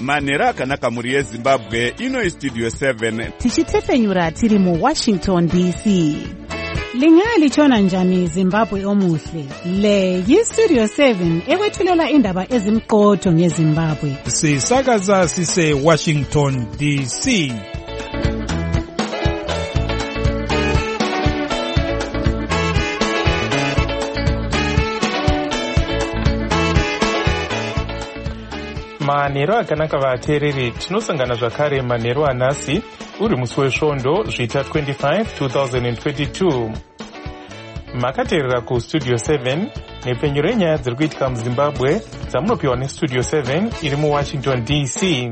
manhero akanaka muri yezimbabwe. Ino Studio 7 tichitefenyura tiri mu Washington DC. Lingalitshona njani Zimbabwe omuhle? Le yi-Studio 7 ekwethulela indaba ezimqotho ngeZimbabwe. Sisakaza sise Washington DC. Manhero akanaka vateereri, tinosangana zvakare manhero anhasi uri musi wesvondo zvita 25 2022. Makateerera kuStudio 7 nepfenyuro renyaya dziri kuitika muZimbabwe dzamunopiwa neStudio 7 iri muWashington DC.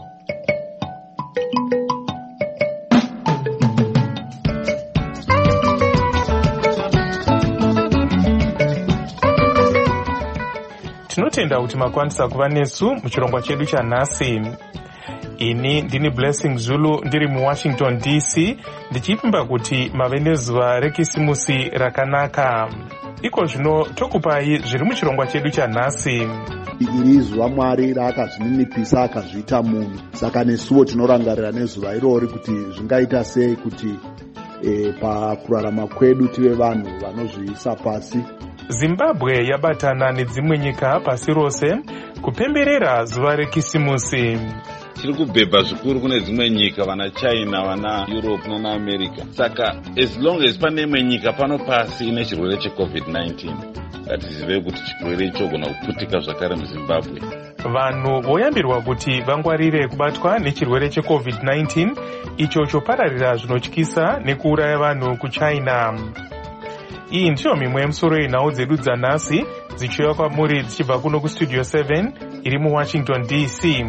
Tinotenda kuti makwanisa kuva nesu muchirongwa chedu chanhasi. Ini ndini Blessing Zulu ndiri muWashington DC ndichipimba kuti mave nezuva rekisimusi rakanaka. Iko zvino tokupai zviri muchirongwa chedu chanhasi. Iri zuva Mwari raakazvininipisa akazviita munhu. Saka nesuwo tinorangarira nezuva irori kuti zvingaita sei kuti pakurarama kwedu tive vanhu vanozviisa pasi. Zimbabwe yabatana nedzimwe nyika pasi rose kupemberera zuva rekisimusi. Tiri kubhebha zvikuru kune dzimwe nyika, vana China, vana Europe nana America. Saka as long as pane imwe nyika pano pasi ine chirwere cheCovid-19, ngatizive kuti chirwere icho gona kuputika zvakare muZimbabwe. Vanhu voyambirwa kuti vangwarire kubatwa nechirwere cheCovid-19 icho chopararira zvinotyisa nekuuraya vanhu kuChina. Iyi ndiyo mimwe yemusoro yenhau dzedu dzanhasi dzichiuya kwamuri dzichibva kuno kuStudio 7 iri muWashington DC.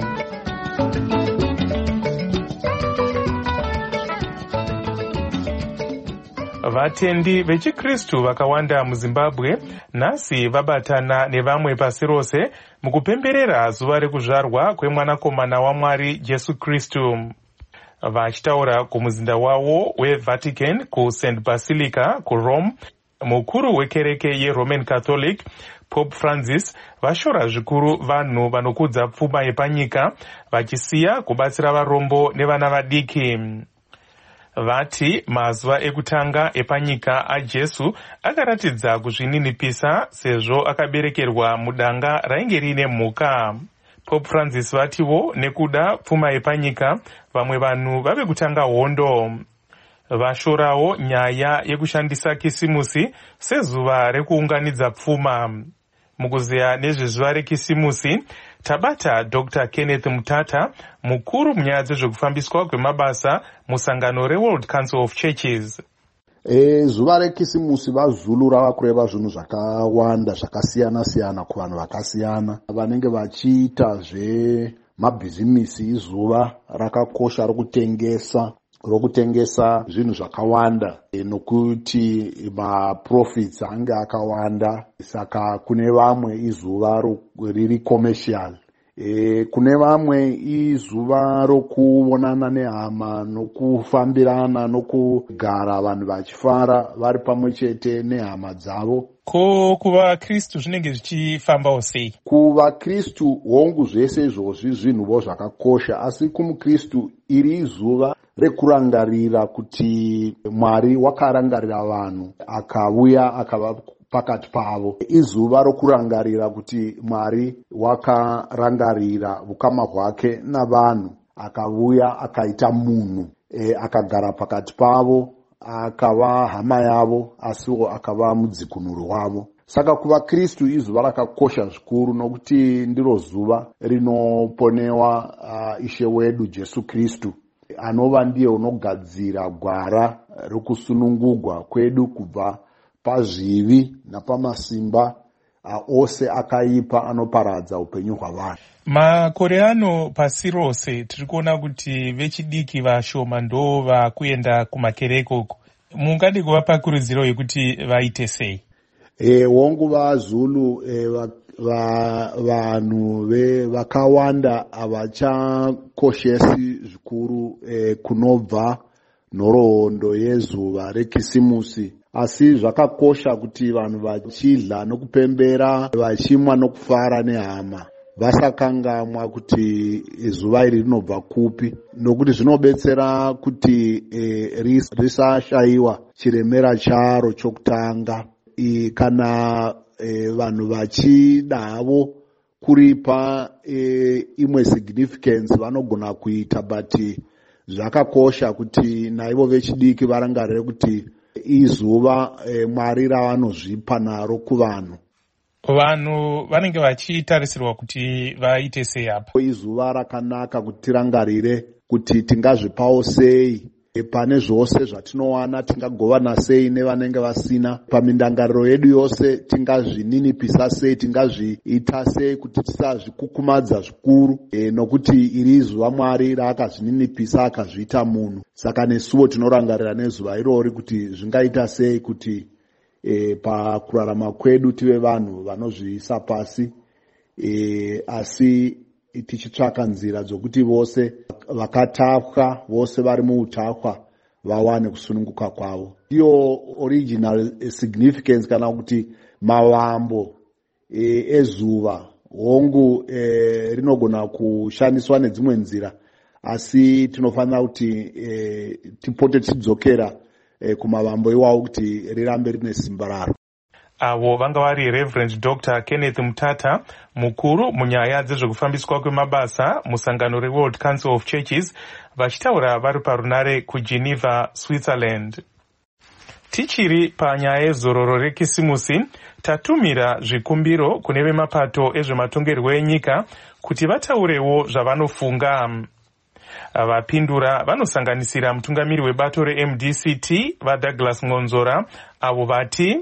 Vatendi vechiKristu vakawanda muZimbabwe nhasi vabatana nevamwe pasi rose mukupemberera zuva rekuzvarwa kwemwanakomana waMwari Jesu Kristu. Vachitaura kumuzinda wavo weVatican kuSt Basilica kuRome, mukuru wekereke yeRoman Catholic Pope Francis vashora zvikuru vanhu vanokudza pfuma yepanyika vachisiya kubatsira varombo nevana vadiki. Vati mazuva ekutanga epanyika aJesu akaratidza kuzvininipisa sezvo akaberekerwa mudanga rainge riine mhuka. Pope Francis vatiwo nekuda pfuma yepanyika vamwe vanhu vave kutanga hondo. Vashorawo nyaya yekushandisa kisimusi sezuva rekuunganidza pfuma. Mukuzeya nezvezuva rekisimusi tabata Dr. Kenneth Mutata, mukuru munyaya dzezvekufambiswa kwemabasa musangano reWorld Council of Churches. Zuva rekisimusi vaZulu rava kureva zvinhu zvakawanda zvakasiyana-siyana kuvanhu vakasiyana vanenge vachiita zvemabhizimisi. Izuva rakakosha rokutengesa zvinhu zvakawanda nokuti maprofits ange akawanda. Saka kune vamwe izuva riri commercial, kune vamwe izuva rokuonana nehama nokufambirana nokugara vanhu vachifara vari pamwe chete nehama dzavo. Ko kuvaKristu zvinenge zvichifambawo sei? KuvaKristu hongu zvese izvozvi zvinhuvo zvakakosha, asi kumuKristu iri izuva rekurangarira kuti Mwari wakarangarira vanhu akauya akava pakati pavo. Izuva rokurangarira kuti Mwari wakarangarira ukama hwake navanhu akauya akaita munhu, akagara pakati pavo, akava hama yavo, asiwo akava mudzikunuri wavo. Saka kuvaKristu izuva rakakosha zvikuru nokuti ndiro zuva rinoponewa Ishe wedu Jesu Kristu, anova ndiye unogadzira gwara rokusunungugwa kwedu kubva pazvivi napamasimba ose akaipa anoparadza upenyu hwavanhu. Makore ano pasi rose tiri kuona kuti vechidiki vashoma ndo vakuenda kumakereke uko. Mungade kuvapa kurudziro yekuti vaite sei? Hongu vaZulu vanhu vakawanda havachakoshesi zvikuru kunobva nhoroondo yezuva rekisimusi, asi zvakakosha kuti vanhu vachidla nokupembera, vachimwa nokufara nehama vasakangamwa kuti zuva iri rinobva kupi, nokuti zvinobetsera kuti risashayiwa chiremera charo chokutanga. Kana vanhu vachida havo kuripa imwe significance vanogona kuita, but zvakakosha kuti naivo vechidiki varangarire kuti izuva Mwari ravanozvipa naro kuvanhu. Vanhu vanenge vachitarisirwa kuti vaite sei apa? Izuva rakanaka kuti tirangarire kuti tingazvipawo sei pane zvose zvatinowana, tingagovana sei nevanenge vasina. Pamindangariro yedu yose tingazvininipisa sei, tingazviita sei kuti tisazvikukumadza zvikuru, nokuti iri zuva Mwari raakazvininipisa akazviita munhu. Saka nesuwo tinorangarira nezuva irori kuti zvingaita sei kuti pakurarama kwedu tive vanhu vanozviisa pasi, asi tichitsvaka nzira dzokuti vose vakatapwa, vose vari muutapwa vawane kusununguka kwavo. Iyo original significance kana kuti mavambo ezuva. Hongu rinogona kushandiswa nedzimwe nzira, asi tinofanira kuti tipote tichidzokera kumavambo iwawo kuti rirambe rine simba raro. Avo vanga vari Reverend Dr. Kenneth Mutata, mukuru munyaya dzezvekufambiswa kwemabasa musangano reWorld Council of Churches, vachitaura vari parunare kuGeneva, Switzerland. Tichiri panyaya yezororo rekisimusi, tatumira zvikumbiro kune vemapato ezvematongerwo enyika kuti vataurewo zvavanofunga. Vapindura vanosanganisira mutungamiri webato reMDCT vaDouglas Ngonzora, avo vati: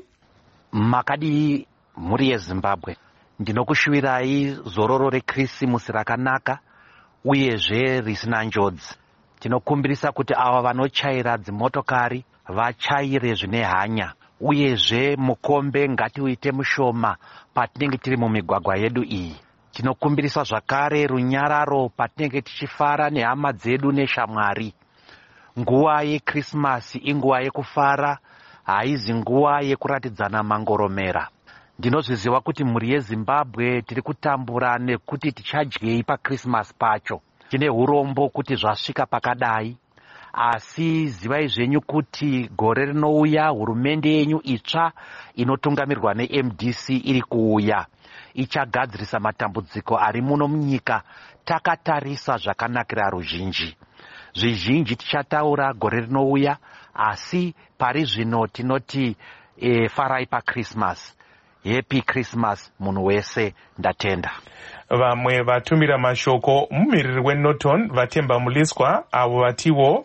Makadi mhuri yeZimbabwe, ndinokushuvirai zororo rekirisimusi rakanaka uyezve risina njodzi. Tinokumbirisa kuti ava vanochaira dzimotokari vachaire zvine hanya, uyezve mukombe ngatiuite mushoma patinenge tiri mumigwagwa yedu iyi. Tinokumbirisa zvakare runyararo patinenge tichifara nehama dzedu neshamwari. Nguva yeKrisimasi inguva yekufara, haizi nguva yekuratidzana mangoromera. Ndinozviziva kuti mhuri yeZimbabwe tiri kutambura nekuti tichadyei paKrisimasi pacho. Tine urombo kuti zvasvika pakadai, asi zivai zvenyu kuti gore rinouya hurumende yenyu itsva inotungamirwa neMDC iri kuuya. Ichagadzirisa matambudziko ari muno munyika takatarisa zvakanakira ruzhinji. Zvizhinji tichataura gore rinouya, asi pari zvino tinoti farai paKrisimasi. Happy Christmas munhu wese, ndatenda. Vamwe vatumira mashoko mumiriri weNorton vaTemba Muliswa, avo vatiwo: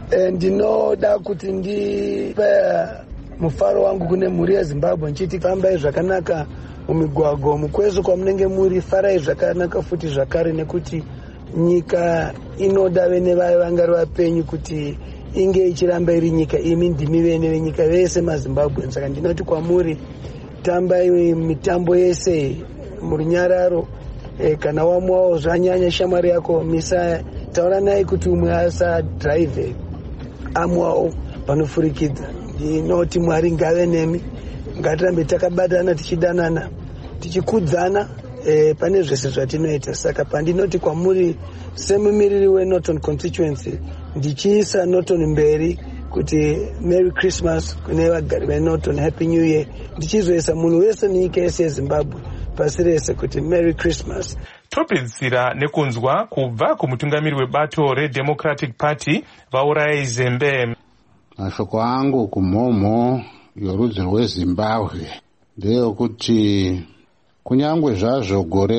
ndinoda kuti ndipe mufaro wangu kune mhuri yeZimbabwe nchiti fambai zvakanaka mumigwagwa mukwezo kwamunenge muri, farai zvakanaka futi zvakare, nekuti nyika inoda vene vayo vangari vapenyu kuti inge ichiramba iri nyika imi ndimi vene venyika vese maZimbabwe. Saka ndinoti kwamuri, tambai mitambo yese murunyararo, kana wamuwawo zvanyanya shamwari yako misa taura naye kuti umwe asadhiraivhe amuwawo panofurikidza. Ndinoti Mwari ngave nemi, ngatirambe takabatana tichidanana tichikudzana pane zvese zvatinoita. Saka pandinoti kwamuri semumiriri weNorton constituency, ndichiisa Norton mberi kuti Merry Christmas kune vagari veNorton, Happy New Year, ndichizoisa munhu wese nenyika yese yeZimbabwe pasi rese kuti Merry Christmas. Topedzisira nekunzwa kubva kumutungamiri webato reDemocratic Party vaUrayai Zembe. Mashoko angu kumhomho yorudzi rweZimbabwe ndeyokuti kunyangwe zvazvo gore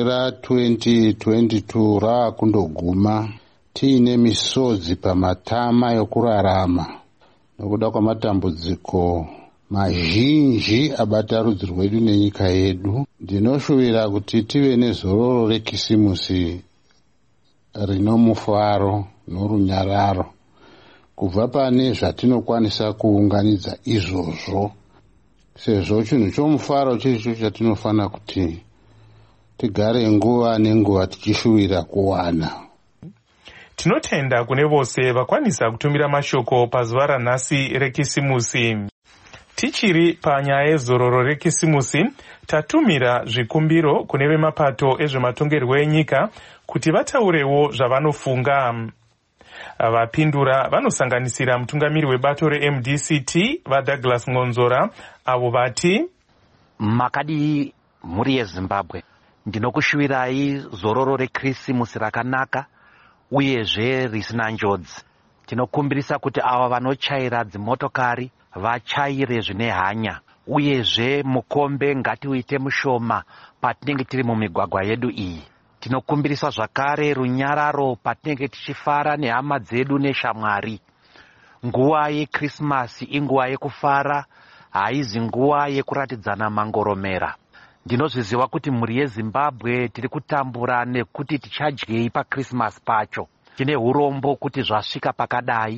ra2022 raakundoguma tiine misodzi pamatama yokurarama nokuda kwamatambudziko mazhinji abata rudzi rwedu nenyika yedu, ndinoshuvira kuti tive nezororo rekisimusi rinomufaro norunyararo. Kubva pane zvatinokwanisa kuunganidza izvozvo, sezvo chinhu chomufaro chiricho chatinofana kuti tigare nguva nenguva tichishuvira kuwana. Tinotenda kune vose vakwanisa kutumira mashoko pazuva ranhasi rekisimusi. Tichiri panyaya yezororo rekisimusi, tatumira zvikumbiro kune vemapato ezvematongerwo enyika kuti vataurewo zvavanofunga. Vapindura vanosanganisira mutungamiri webato reMDCT vaDouglas Ngonzora, avo vati: makadi mhuri yeZimbabwe, ndinokushuvirai zororo rekirisimusi rakanaka uyezve risina njodzi. Tinokumbirisa kuti ava vanochaira dzimotokari vachaire zvine hanya, uyezve mukombe ngatiuite mushoma patinenge tiri mumigwagwa yedu iyi. Tinokumbirisa zvakare runyararo patinenge tichifara nehama dzedu neshamwari. Nguva yeKrisimasi inguva yekufara, haizi nguva yekuratidzana mangoromera. Ndinozviziva kuti mhuri yeZimbabwe tiri kutambura nekuti tichadyei paKrisimasi pacho. Tine urombo kuti zvasvika pakadai,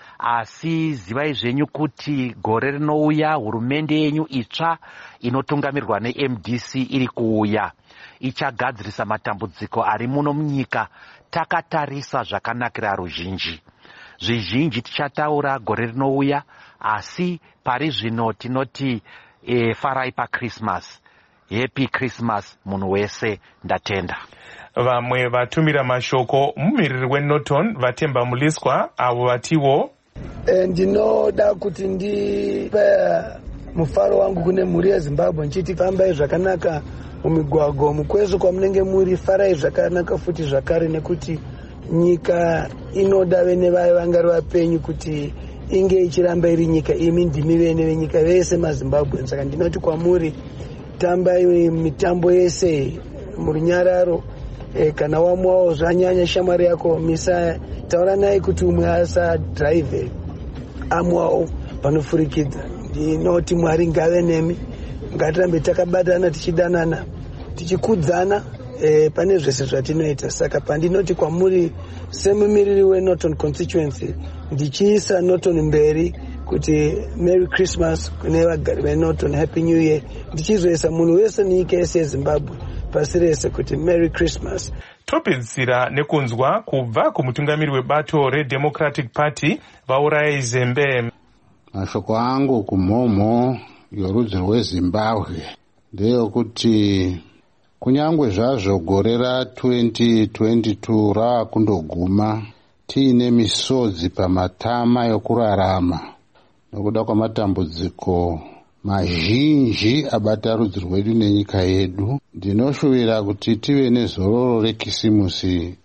asi zivai zvenyu kuti gore rinouya hurumende yenyu itsva inotungamirwa neMDC iri kuuya. Ichagadzirisa matambudziko ari muno munyika takatarisa zvakanakira ruzhinji. Zvizhinji tichataura gore rinouya, asi pari zvino tinoti farai paKrisimasi. Happy Christmas munhu wese, ndatenda. Vamwe vatumira mashoko mumiriri weNorton Vatemba Muliswa, avo vatiwo: ndinoda kuti ndipe mufaro wangu kune mhuri yeZimbabwe nchiti fambai zvakanaka mumigwagwa mukwezo kwamunenge muri, farai zvakanaka futi zvakare, nekuti nyika inoda vene vayo vangari vapenyu kuti inge ichiramba iri nyika imi ndimi vene venyika vese maZimbabwe. Saka ndinoti kwamuri, tambai mitambo yese murunyararo, kana wamwawo zvanyanya shamwari yako misa taura naye kuti umwe asa drive amwawo panofurikidza. Ndinoti Mwari ngave nemi, ngatirambe takabatana tichidanana tichikudzana pane zvese zvatinoita. Saka pandinoti kwamuri semumiriri weNorton constituency, ndichiisa Norton mberi kuti Merry Christmas kune vagari veNorton, Happy New Year, ndichizoisa munhu wese nenyika yese yeZimbabwe pasi rese kuti Merry Christmas. Topedzisira nekunzwa kubva kumutungamiri webato reDemocratic Party Vauraya Zembe. Mashoko angu kumhomho yorudzi rweZimbabwe ndeyokuti kunyangwe zvazvo gore ra2022 raakundoguma tiine misodzi pamatama yokurarama nokuda kwamatambudziko mazhinji abata rudzi rwedu nenyika yedu, ndinoshuvira kuti tive nezororo rekisimusi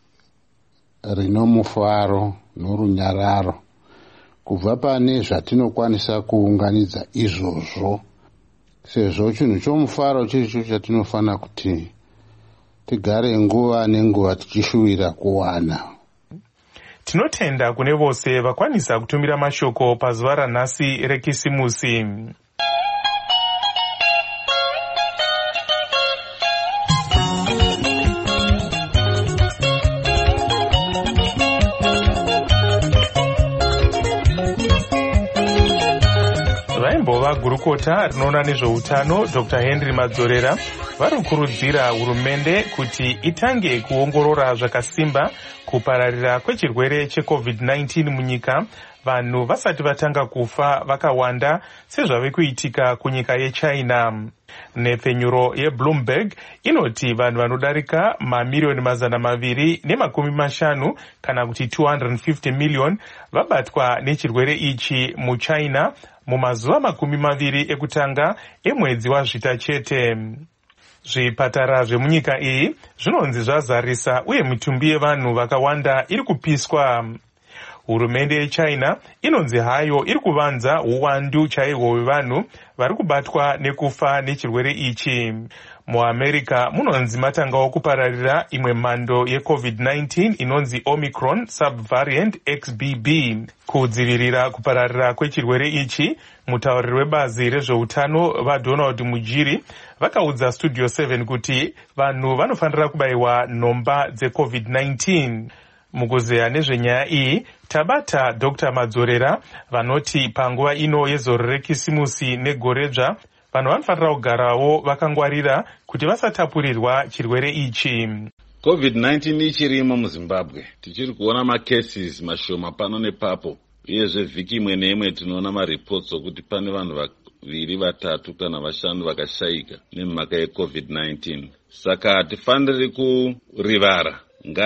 rinomufaro norunyararo. Kubva pane zvatinokwanisa kuunganidza izvozvo, sezvo chinhu chomufaro chiricho chatinofana kuti tigare nguva nenguva tichishuvira kuwana. Tinotenda kune vose vakwanisa kutumira mashoko pazuva ranhasi rekisimusi. Vaimbova gurukota rinoona nezveutano Dr. Henry Madzorera vari kukurudzira hurumende kuti itange kuongorora zvakasimba kupararira kwechirwere cheCovid-19 munyika, vanhu vasati vatanga kufa vakawanda sezvave kuitika kunyika yeChina. Nepfenyuro yeBloomberg inoti vanhu vanodarika mamiliyoni 250 kana kuti 250 million vabatwa nechirwere ichi muChina mumazuva 20 ekutanga emwedzi wazvita chete. Zvipatara zvemunyika iyi zvinonzi zvazarisa uye mitumbi yevanhu vakawanda iri kupiswa. Hurumende yeChina inonzi hayo iri kuvanza uwandu chaihwo hwevanhu vari kubatwa nekufa nechirwere ichi. MuAmerica munonzi matangawo kupararira imwe mhando yeCovid-19 inonzi Omicron subvariant XBB. Kudzivirira kupararira kwechirwere ichi, mutauriri webazi rezveutano vaDonald Mujiri vakaudza Studio 7 kuti vanhu vanofanira kubayiwa nhomba dzeCovid-19. Mukuzeya nezvenyaya iyi tabata Dr. Madzorera vanoti panguva ino yezororo rekisimusi negoredzva vanhu vanofanira kugarawo vakangwarira kuti vasatapurirwa chirwere ichi. COVID-19 ichirimo muZimbabwe, tichiri kuona macases mashoma pano nepapo, uyezve vhiki imwe neimwe tinoona mareports okuti pane vanhu 2 3 kana 5 vakashayika nemhaka yeCovid-19. Saka hatifaniri kurivara.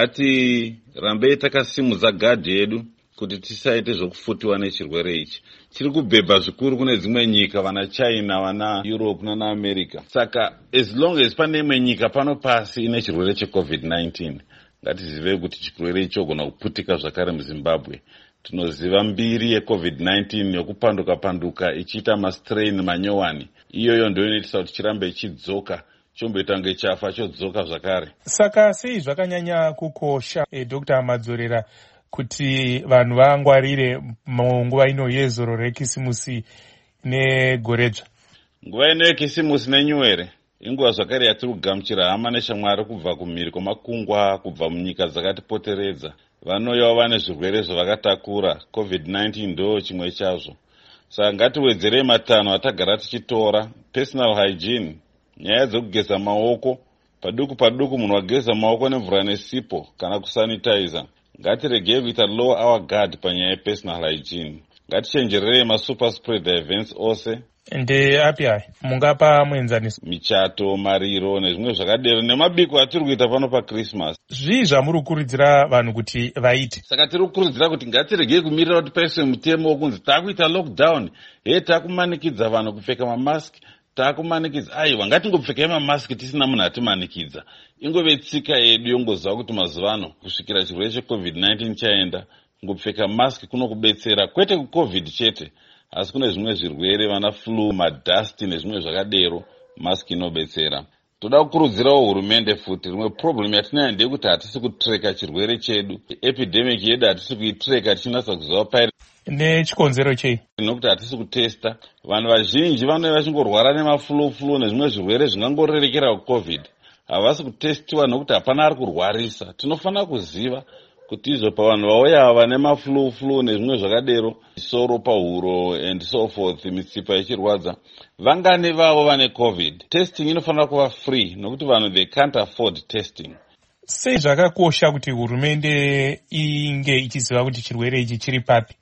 Ngatirambei takasimudza gadhi yedu kuti tisaite zvokufutiwa nechirwere ichi. Chiri kubhebha zvikuru kune dzimwe nyika, vana China, vana Europe nana America. Saka as long as pane imwe nyika pano pasi ine chirwere cheCovid-19, ngatizive kuti chirwere icho gona kuputika zvakare muZimbabwe. Tinoziva mbiri yeCovid-19 yokupanduka ichiita mastrain manyowani. Iyoyo ndio inoita kuti chirambe ichidzoka, chomboita kunge chafa chodzoka zvakare. Saka sei zvakanyanya kukosha Dr. Madzorera kuti vanhu vangwarire munguva ino yezoro rekisimusi negoredzva? Nguva ino yekisimusi nenyuwere inguva zvakare yatiri kugamuchira hama neshamwari kubva kumhiri kwemakungwa, kubva munyika dzakatipoteredza. Vanouyawo vane zvirwere zvavakatakura. COVID-19 ndo chimwe chazvo. Saka ngatiwedzerei matanho atagara tichitora. Personal hygiene, nyaya dzokugeza maoko. Paduku munhu wageza maoko nemvura nesipo kana kusanitizer. Ngatiregei kuita lower our guard panyaya yepersonal hygiene. Ngatichenjererei masuper spreader events ose. Ndeapi aya mungapa muenzaniso? Michato, mariro nezvimwe zvakadero nemabiko atiri kuita pano paChristmas. Zvii zvamuri kukurudzira vanhu kuti vaite? Saka tiri kukurudzira kuti ngatiregei kumirira kuti paiswe mutemo wokunzi takuita lockdown, takumanikidza vanhu kupfeka mamask, takumanikidza. Aiwa, ngatingopfekei mamask tisina munhu atimanikidza. Ingove tsika yedu yongoziva kuti mazuvano kusvikira chirwere cheCovid-19 chaenda, ngopfeka mask kunokubetsera, kwete kuCovid chete, asi kune zvimwe zvirwere, vana flu, madust nezvimwe zvakadero, mask inobetsera. Toda kukurudzirawo hurumende futi. Rimwe problem yatinayo ndeyekuti hatisi kutreka chirwere chedu. Epidemic yedu hatisi kuitreka tichinasa kuziva pairi. Nechikonzero chei? Nokuti hatisi kutesta. Vanhu vazhinji vanouya vachingorwara nemaflu nezvimwe zvirwere zvingangorerekera kuCovid. Havasi kutestiwa nokuti hapana ari kurwarisa. Tinofanira kuziva kuti izvo vanhu vauya vane maflu nezvimwe zvakadero, soro pahuro and so forth, mitsipa ichirwadza, vangane vavo vane COVID. Testing inofanira kuva free nokuti vanhu they can't afford testing. Sei zvakakosha kuti hurumende inge ichiziva kuti chirwere ichi chiri papi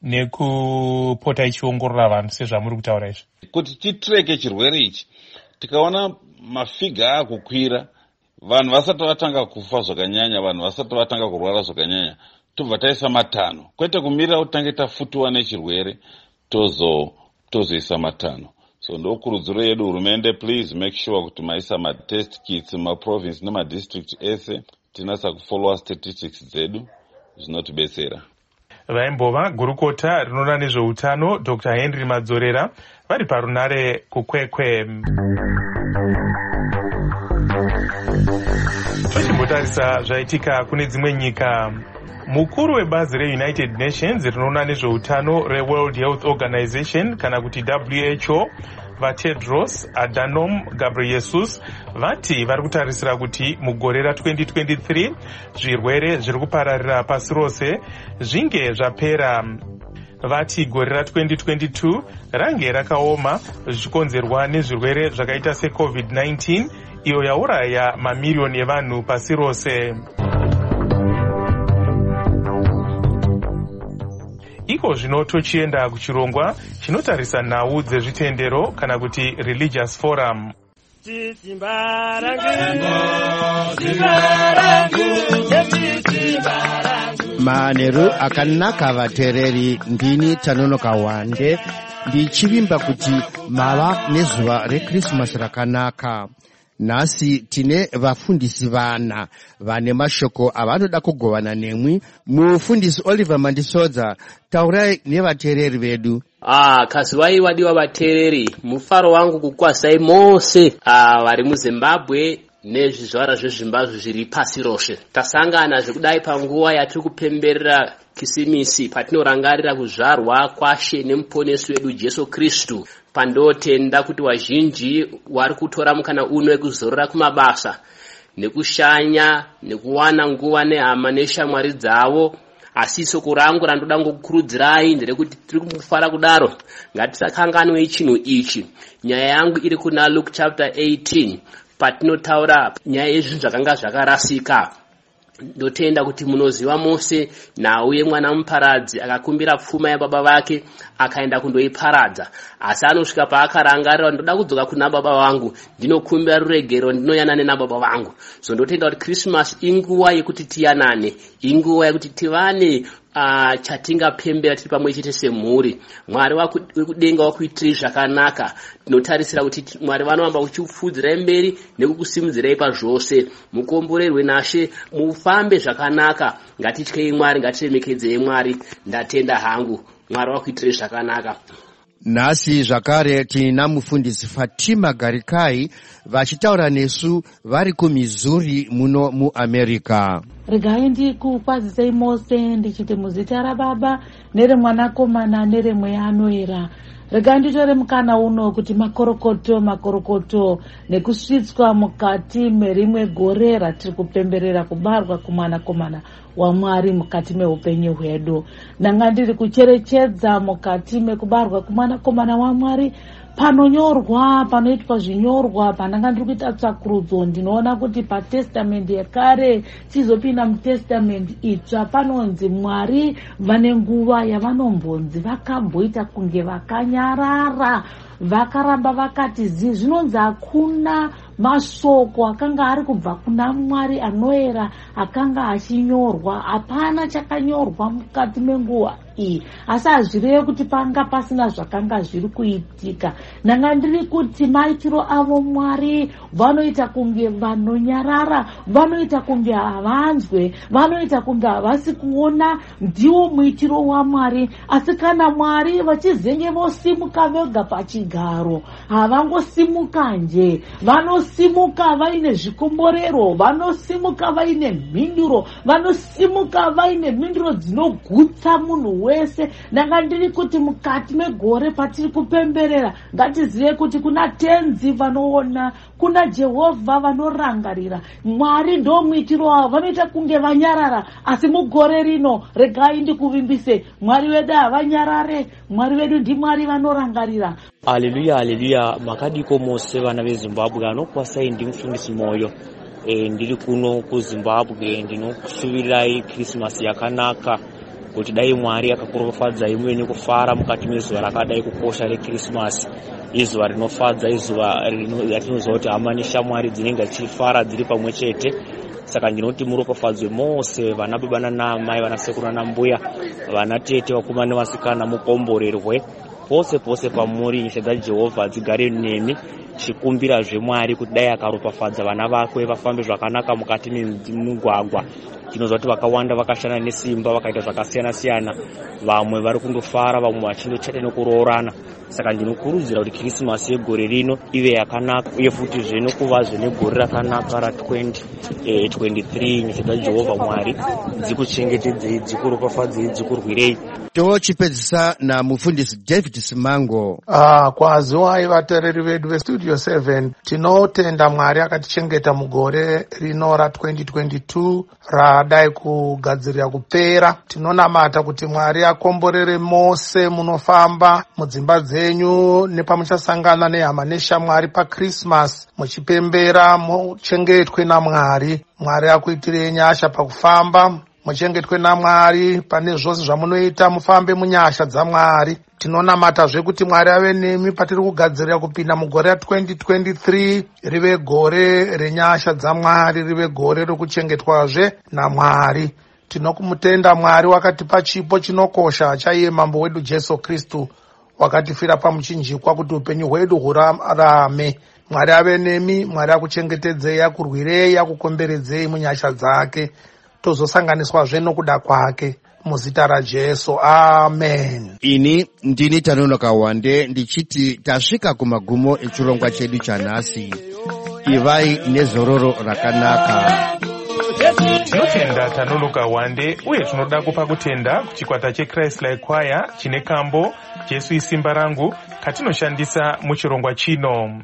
nekupota ichiongorora vanhu sezvamuri kutaura izvi? Kuti titreke chirwere ichi, tikaona mafiga akukwira, vanhu vasati vatanga kufa zvakanyanya, vanhu vasati vatanga kurwara zvakanyanya, tobva taisa matanho. Kwete kumirira kuti tange tafutiwa nechirwere tozoisa matanho. So ndokurudziro yedu hurumende, please make sure kuti maisa matest kits mumaprovince nemadistrict ese, tinasa kufollowa statistics dzedu, zvinotibetsera. Vaimbova gurukota rinoona nezveutano Dr. Henry Madzorera vari parunare kukwekwe. Tochimbotarisa zvaitika kune dzimwe nyika. Mukuru webazi reUnited Nations rinoona nezveutano reWorld Health Organization kana kuti WHO, vaTedros Adhanom Ghebreyesus, vati vari kutarisira kuti mugore ra2023 zvirwere zviri kupararira pasi rose zvinge zvapera. Vati gore ra2022 range rakaoma zvichikonzerwa nezvirwere zvakaita seCovid-19 iyo yauraya mamiliyoni evanhu pasi rose. Iko zvino tochienda kuchirongwa chinotarisa nhau dzezvitendero kana kuti religious forum. Manheru akanaka vateereri, ndini Tanonoka Wande ndichivimba kuti mava nezuva reKrismasi rakanaka. Nhasi tine vafundisi vana vane mashoko avanoda kugovana nemwi. Mufundisi Oliver Mandisodza, taurai nevateereri vedu. Kazivai wadiwa vateereri, mufaro wangu kukwazai mose vari muZimbabwe nezvizvara zvezvimbazvo zviri pasi roshe. Tasangana zvekudai panguva yatiri kupemberera kisimisi patinorangarira kuzvarwa kwaShe nemuponesi wedu Jesu Kristu. Pandotenda kuti vazhinji vari kutora mukana uno wekuzorora kumabasa nekushanya nekuwana nguva nehama neshamwari dzavo. Asi soko rangu randoda ngokukurudzirai nderekuti tiri kumufara kudaro ngatisakanganwe chinhu ichi. Nyaya yangu iri kuna Luke chapter 18 patinotaura nyaya yezvinhu zvakanga zvakarasika. ndotenda kuti munoziva mose nauye mwana muparadzi akakumbira pfuma yababa vake akaenda kundoiparadza, asi anosvika paakarangarira ndoda kudzoka kuna baba vangu, ndinokumbira ruregero, ndinoyanane nababa vangu. So ndotenda kuti Christmas inguva yekuti tiyanane, inguva yekuti tivane chatingapembera tiri pamwe chete semhuri. Mwari wekudenga wakuitiri zvakanaka. Tinotarisira kuti Mwari vanovamba kuchipfudzirai mberi nekukusimudzirai pazvose. Mukomborerwe naShe, mufambe zvakanaka. Ngatityei Mwari, ngatiremekedzei Mwari. Ndatenda hangu, Mwari wakuitiri zvakanaka. Nhasi zvakare tina mufundisi Fatima Garikai vachitaura nesu vari kuMissouri muno muAmerica. Regai ndikukwazisei mose ndichiti muzita raBaba neremwanakomana neremweya anoera. Regai nditore mukana uno kuti makorokoto nekusvitswa mukati merimwe gore ratiri kupemberera kubarwa kumwanakomana waMwari mukati meupenyu hwedu. Nanga ndiri kucherechedza mukati mekubarwa kumwanakomana waMwari panoitwa zvinyorwa pandanga ndiri kuita tsvakurudzo, ndinoona kuti patestamende yekare tizopinda mutestamende itsva panonzi Mwari vane nguva yavanombonzi vakamboita kunge vakanyarara, vakaramba vakati zvinonzi hakuna mashoko akanga ari kubva kuna Mwari anoera akanga achinyorwa. Hapana chakanyorwa mukati menguva iyi, asi hazvireve kuti panga pasina zvakanga zviri kuitika. Nanga ndiri kuti maitiro avo Mwari vanoita kunge vanonyarara, vanoita kunge havanzwe, vanoita kunge havasi kuona ndiwo muitiro waMwari. Asi kana Mwari vachizenge vosimuka vega pachigaro, havangosimuka nje, vanosimuka vaine zvikomborero, vanosimuka vaine mhinduro, vanosimuka vaine mhinduro dzinogutsa munhu wese. Nanga ndiri kuti mukati megore patiri kupemberera, ngatizive kuti kuna tenzi vanoona, kuna Jehovha vanorangarira. Mwari ndo muitiro wavo, vanoita kunge vanyarara, asi mugore rino regai ndikuvimbise, Mwari wedu havanyarare, Mwari wedu ndiMwari vanorangarira. Haleluya, haleluya. Makadiko mose vana veZimbabwe anokwasai ndimufundisi Moyo. Ndiri kuno kuZimbabwe, ndinokushuvirai Christmas yakanaka, kuti dai Mwari akakuropafadza imwe nekufara mukati mezuva rakadai kukosha reChristmas. Izuva rinofadza, izuva ratinoziva kuti hama neshamwari dzinenge dzichifara dziri pamwe chete. Saka ndinoti muropafadzwe mose, vana baba nanamai, vana sekuru nanambuya, vana tete, vakomana nevasikana, mukomborerwe pose pose pamuri. Nyasha dzaJehovha dzigare nemi, chikumbira zveMwari kuti dai akaropafadza vana vakwe vafambe zvakanaka mukati memugwagwa. Tinoziva kuti vakawanda vakashanda nesimba, vakaita zvakasiyana siyana, vamwe vari kundofara, vamwe vachindochata nekuroorana. Saka ndinokurudzira kuti Christmas yegore rino ive yakanaka, uye futi zvinokuvazve negore rakanaka ra2023. Nyasha dzaJehovha Mwari dzikuchengetedzei, dzikuropafadzei, dzikurwirei. Tochipedzisa namufundisi David Simango. Kwaziwai vateereri vedu veStudio 7, tinotenda Mwari akatichengeta mugore rino ra2022 radai kugadzirira kupera. Tinonamata kuti Mwari akomborere mose munofamba mudzimba dzenyu nepamuchasangana nehama neshamwari paChristmas muchipembera, muchengetwe naMwari. Mwari akuitirei nyasha pakufamba, muchengetwe naMwari pane zvose zvamunoita, mufambe munyasha dzaMwari. Tinonamatazve kuti Mwari ave nemi patiri kugadzirira kupinda mugore ra2023, rive gore renyasha dzaMwari, rive gore rokuchengetwazve naMwari. Tinokumutenda Mwari wakatipa chipo chinokosha chaiye mambo wedu Jesu Kristu, wakatifira pamuchinjikwa kuti upenyu hwedu hurarame. Mwari ave nemi, Mwari akuchengetedzei, akurwirei, akukomberedzei munyasha dzake, tozosanganiswazve nokuda kwake. Muzita raJesu, amen. Ini ndini Tanonoka Wande ndichiti tasvika kumagumo echirongwa chedu chanhasi. Ivai nezororo rakanaka. Tinotenda Tanonoka Wande, uye tinoda kupa kutenda kuchikwata cheChrist-like Choir chine kambo Jesu isimba rangu katinoshandisa muchirongwa chino.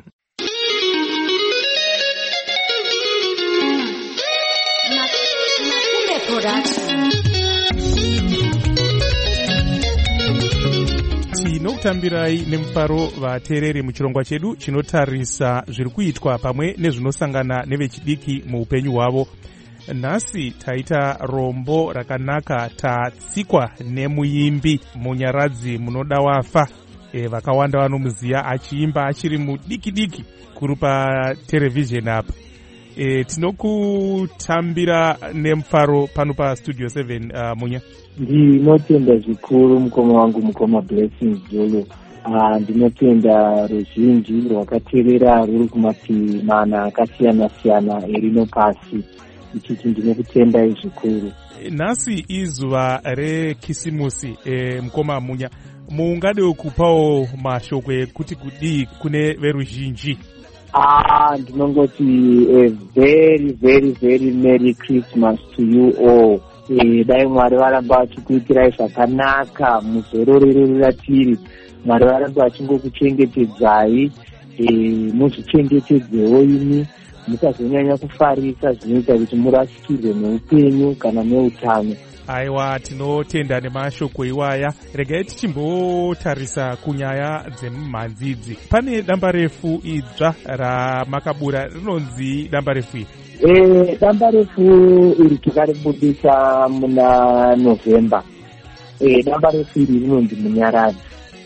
Tinokutambirai nemufaro vateereri muchirongwa chedu chinotarisa zviri kuitwa pamwe nezvinosangana nevechidiki muupenyu hwavo. nhasi taita rombo rakanaka tatsikwa nemuimbi munyaradzi munoda wafa. Vakawanda vanomuziva achiimba achiri mudiki kuri paterevhizheni apa. Tinokutambira nemufaro pano pastudio 7 Munya. Ndinotenda zvikuru mukoma wangu mukoma Blessing Zulu. Ndinotenda ruzhinji rwakateerera ruri kumativi mana akasiyana-siyana erino pasi. Ichichi ndinokutendai zvikuru. Nhasi izuva rekisimusi mukoma Munya. Mungadewo kupawo mashoko ekuti kudii kune veruzhinji? Ndinongoti a very very very merry Christmas to you all. Dai Mwari varamba vachikuitirai zvakanaka muzororero ratiri. Mwari varamba vachingokuchengetedzai, muzvichengetedzewo imi, musazonyanya kufarisa zvinoita kuti murasikirwe neupenyu kana neutano. Aiwa, tinotenda nemashoko iwaya. Regai tichimbotarisa kunyaya dzemumhanzidzi. Pane damba refu idzva ramakabura, rinonzi damba refu iri? Damba refu iri takaribudisa muna November. Damba refu iri rinonzi Munyaradzi.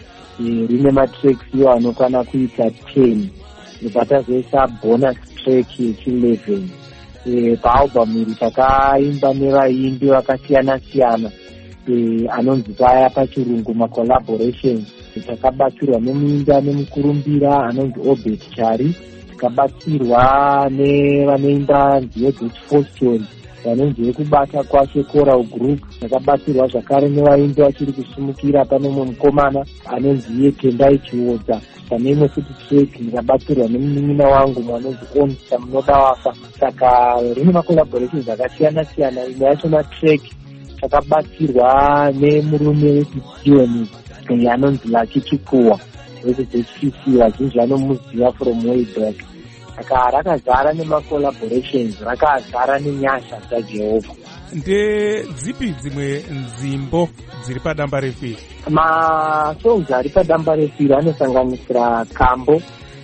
Rine matracks iwo anokwana kuita 10. Patazesa bonus track yechi11. Paalbum iri takaimba nevaimbi vakasiyana-siyana anonzi paya pachirungu macollaborations. Takabatsirwa nemuimbi nemukurumbira anonzi Obert Chari. Takabatsirwa nevanoimba nziyo dzechiFostory vanonzi vekubata kwashe choral group. Takabatsirwa zvakare nevaimbi vachiri kusumukira pane mumwe mukomana anonzi Yetendai Chiodza. Pane imwe futi track ndikabatsirwa nemunin'ina wangu mwanonzi Onsa munoda wafa. Saka rine macollaborations akasiyana-siyana. Imwe yacho matrack takabatsirwa nemurume wechizioni anonzi Lucky Chikuwa wekuzechisi, vazhinji vanomuziva from way back. Saka rakazara nemacollaborations, rakazara nenyasha dzaJehovha. Ndedzipi dzimwe nzimbo dziri padamba refu iri? Masongs ari padamba refu iri anosanganisira Kambo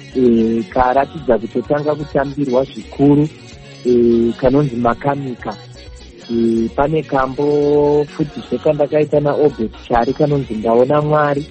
karatidza kutotanga kutambirwa zvikuru kanonzi Makanika. Pane Kambo futi zvekandakaita naObert Chari kanonzi Ndaona Mwari.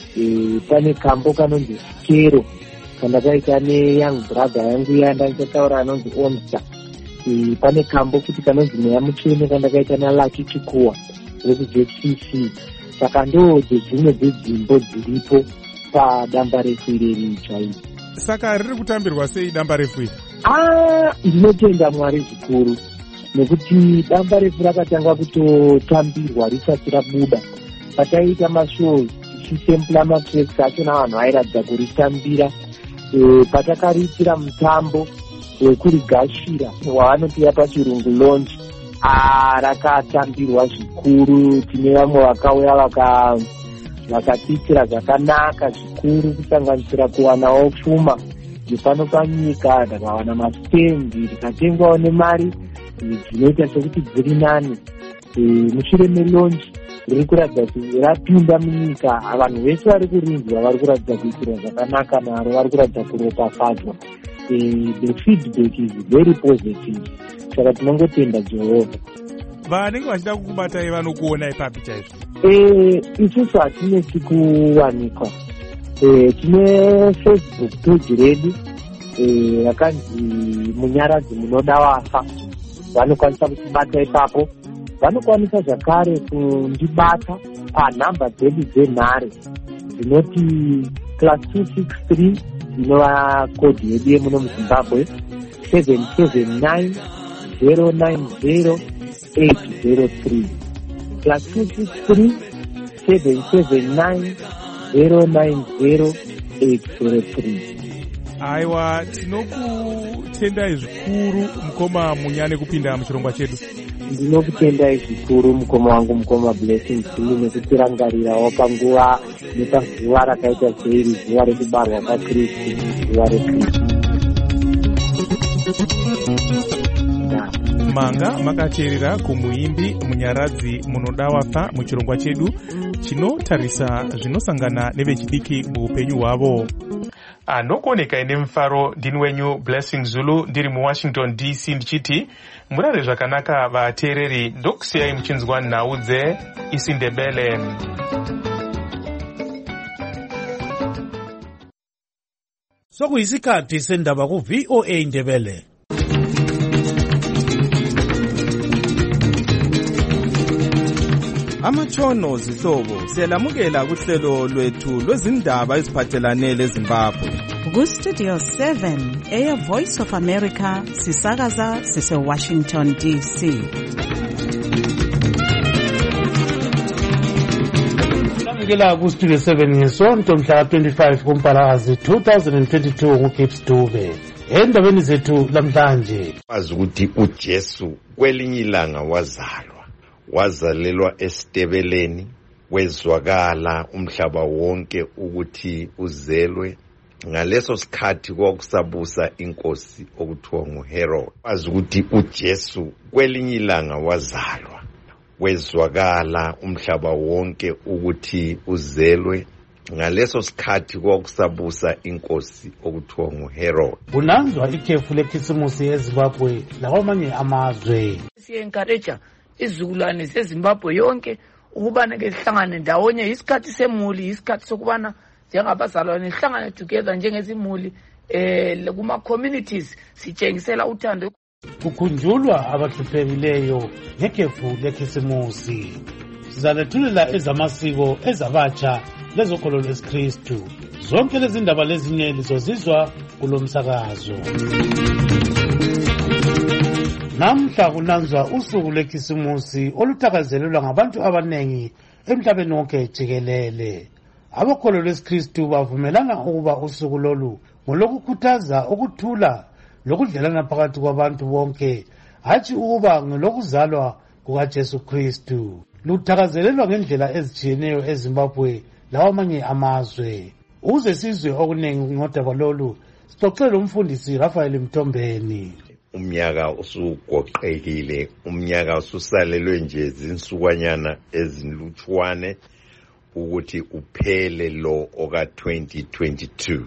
Pane Kambo kanonzi Sikero kandakaita neyoung brother yangu yandandichataura anonzi Onsa. Pane Kambo futi kanonzi Mweya Mutsvene kandakaita naLucky Chikuwa wekuJCC. Saka ndo dzimwe dzedzimbo dziripo padamba refu iri chaizvo. Saka riri kutambirwa sei damba refu iri? Ndinotenda Mwari zvikuru nekuti damba refu rakatanga kutotambirwa risati rabuda. Pataita mashows tichitempla matracks acho navanhu vairadza kuritambira. Patakariitira mutambo wekurigashira wavanotiya pachirungu launch, rakatambirwa zvikuru. Tine vamwe vakauya vakatiitira zvakanaka zvikuru, kusanganisira kuwanawo pfuma nepano panyika, takawana masitendi, tikatengwawo nemari dzinoita sekuti dziri nani. Mushure melaunch riri kuratidza kuti rapinda munyika, vanhu vese vari kurinzwa vari kuratidza kuitirwa zvakanaka naro, vari kuratidza kuropafadzwa. The feedback is very positive. Saka tinongotenda Jehovha. Vanenge vachida kukubatai vanokuonai papi chaizvo? Isusu hatinesi kuwanikwa. Tine Facebook page redu yakanzi Munyaradzi munoda wafa. Vanokwanisa kutibata ipapo. Vanokwanisa zvakare kundibata panhamba dzedu dzenhare dzinoti +263 inova kodhi yedu yemuno muZimbabwe 779 090 803 +263 779 090 803. Aiwa, tinokutendai zvikuru mukoma Munya nekupinda muchirongwa chedu. Ndinokutendai zvikuru mukoma wangu mukoma Blessing Zulu nekutirangarirawo panguva nepazuva rakaita seiri, zuva rekubarwa kwaKristu, zuva reKristu. Manga makateerera kumuimbi Munyaradzi munoda wafa muchirongwa chedu chinotarisa zvinosangana nevechidiki muupenyu hwavo. anokuoneka ine mufaro ndini wenyu Blessing Zulu ndiri muWashington DC ndichiti murare zvakanaka vateereri. Ndokusiyai muchinzwa nhau dzeIsiNdebele. Sokuyisikhathi sendaba ku VOA Ndebele. Amatshono zihlobo siyalamukela kuhlelo lwethu lwezindaba eziphathelane leZimbabwe. Ku-Studio 7 Air Voice of America sisakaza sise-Washington DC. Silamukela ku-Studio 7 ngesonto mhla 25 kuMpalakazi 2022 nguGibbs Dube. Endabeni zethu lamhlanje wazi ukuthi uJesu kwelinye ilanga wazalelwa esitebeleni, wezwakala umhlaba wonke ukuthi uzelwe. Ngaleso sikhathi kwakusabusa inkosi okuthiwa nguHerod. Wazi ukuthi uJesu kwelinye ilanga wezwakala umhlaba wonke ukuthi uzelwe. Ngaleso sikhathi kwakusabusa inkosi okuthiwa nguHerod. Kunanzwa ikhefu lekhisimusi eZimbabwe lakwamanye amazwe. Siyencourage izizukulwane zeZimbabwe yonke ukubana ke sihlangane ndawonye, isikhathi semuli, isikhathi sokubana njengabazalwane sihlangane together njengezimuli kuma communities sitshengisela uthando. Kukhunjulwa abahluphekileyo ngekhefu lekhisimusi. Sizalethulela ezamasiko ezabatsha lezokholo lwesikristu. Zonke lezi ndaba lezinye lizozizwa kulo msakazo. Namhla kunanzwa usuku lekhisimusi oluthakazelelwa ngabantu abanengi emhlabeni wonke jikelele. Abakholo lwesikristu bavumelana ukuba usuku lolu ngolokukhuthaza ukuthula lokudlelana phakathi kwabantu bonke, hatshi ukuba ngelokuzalwa kukaJesu Kristu. Luthakazelelwa ngendlela ezitshiyeneyo eZimbabwe lawamanye amazwe. Uze sizwe okunengi ngodaba lolu, sixoxele umfundisi Rafael Mtombeni. Umnyaka usugoqekile, umnyaka ususalelwe nje zinsukwanyana ezinlutshwane ukuthi uphele lo oka 2022.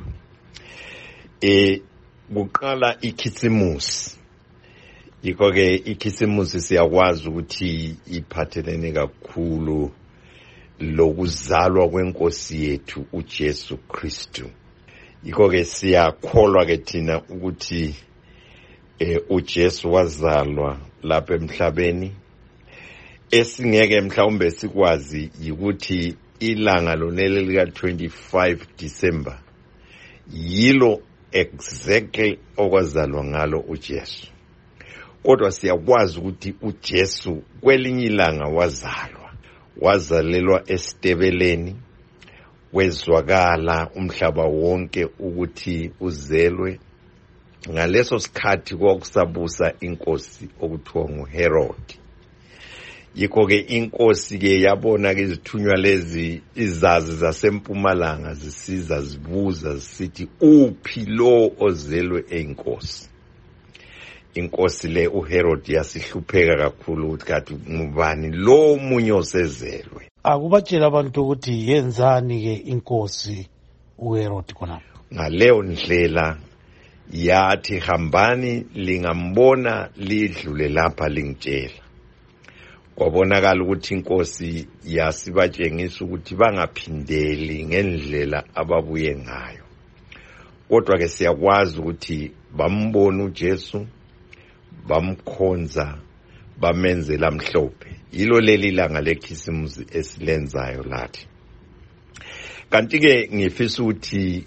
Kuqala ikhisimusi. Yikho ke ikhisimusi siyakwazi ukuthi iphathelene kakhulu lokuzalwa kwenkosi yethu uJesu Kristu. Yikho ke siyakholwa ke thina ukuthi uJesu wazalwa lapha emhlabeni. Esingeke mhlawumbe sikwazi ukuthi ilanga lonele lika 25 December yilo exactly okwazalwa ngalo uJesu. Kodwa siyakwazi ukuthi uJesu kwelinye ilanga wazalelwa esitebeleni, wezwakala umhlaba wonke ukuthi uzelwe. Ngaleso sikhathi kwakusabusa inkosi okuthiwa nguHerod. Yikho ke inkosi ke yabona ke izithunywa lezi izazi zasempumalanga zisiza zibuza zisithi uphi lo ozelwe eyinkosi. Inkosi le uHerod yasihlupheka kakhulu ukuthi kathi ngubani lo munye osezelwe. Akubatshela abantu ukuthi yenzani ke inkosi uHerod khona. Ngaleyo ndlela yathi hambani lingambona lidlule lapha lingitshela. Kwabonakala ukuthi inkosi yasibatshengisa ukuthi bangaphindeli ngendlela ababuye ngayo. Kodwa ke siyakwazi ukuthi bambona uJesu, bamkhonza, bamenzela mhlophe. Yilo leli langa lekhisimusi esilenzayo lathi. Kanti ke ngifisa ukuthi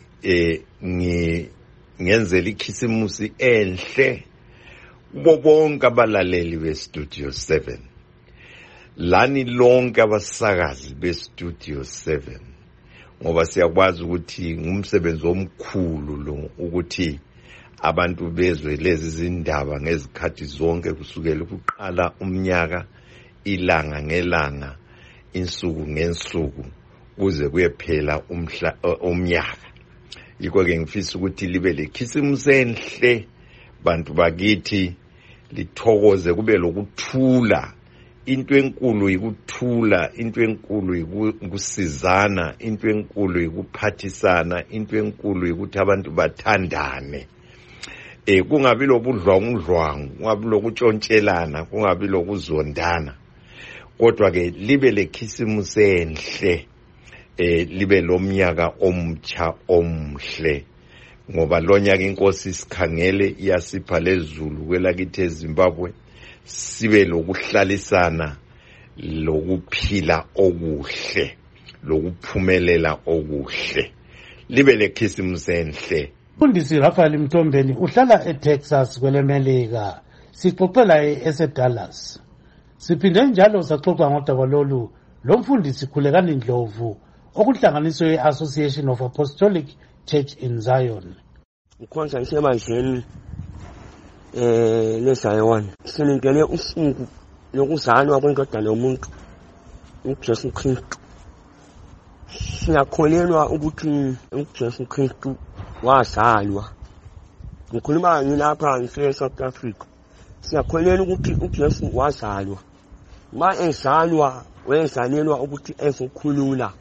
ngenzela ikhisimusi enhle kubo bonke abalaleli beStudio 7. Lani lonke abasakazi beStudio 7. Ngoba siyakwazi ukuthi ngumsebenzi omkhulu lo ukuthi abantu bezwe lezi zindaba ngezikhathi zonke kusukela ukuqala umnyaka, ilanga ngelanga, insuku ngensuku kuze kuyephela umnyaka. Yikho ke ngifisa ukuthi libe lekhisimusi enhle bantu bakithi, lithokoze kube lokuthula into enkulu ikuthula, into enkulu ikusizana, into enkulu ikuphathisana, into enkulu ikuthi abantu bathandane. Kungabi lobudlwangudlwangu, kungabi lokuntshontshelana, kungabi lokuzondana. Kodwa ke libe lekhisimusi enhle, libe lomnyaka omtsha omhle. Ngoba lo nyaka inkosi sikhangele iyasipha lezulu kwelakithi eZimbabwe, sibe lokuhlalisana, lokuphila okuhle, lokuphumelela okuhle. Libe lekhisimusi enhle. Mfundisi Rafael Mtombeni uhlala eTexas kwelemelika. Sixoxela eseDallas. Siphinde njalo saxoxa ngodaba lolu lomfundisi Khulekani Ndlovu okuhlanganiswe ye-Association of Apostolic Church in Zion. Ukhonza isemazweni leZion. Siningene usuku lokuzalwa kwendodana yomuntu uJesu Kristu. Siyakholelwa ukuthi uJesu Kristu wazalwa. Ngikhuluma ngilapha ngiseSouth Africa. Siyakholelwa ukuthi uJesu wazalwa. Ma ezalwa wezalelwa ukuthi ezokhulula